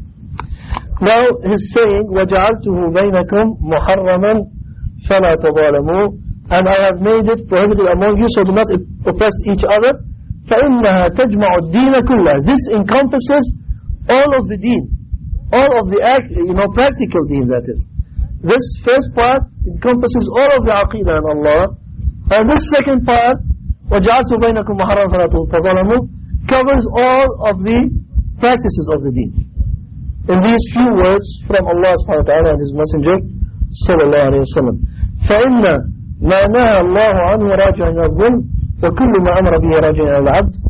Now he's saying, وَجَعَلْتُهُ بَيْنَكُمْ مُحَرَّمًا فَلَا تَظَالَمُوا, and I have made it prohibited among you, so do not oppress each other. فَإِنَّهَا تَجْمَعُ الدِّينَ كُلَّهُ, this encompasses all of the deen, all of the act, you know, practical deen, that is. This first part encompasses all of the aqidah in Allah, and this second part, وَجَعَلْتُ بَيْنَكُمْ مُحَرَّمًا فَلَا تَظَالَمُوا, covers all of the practices of the deen. In these few words from Allah subhanahu wa ta'ala and His Messenger sallallahu alayhi wa sallam. فَإِنَّ مَا نَهَى اللَّهُ عَنْهُ رَاجِعًا إِلَى الظُّلْمِ وَكُلُّ مَا أَمَرَ بِهِ رَاجِعًا إِلَى الْعَبْدِ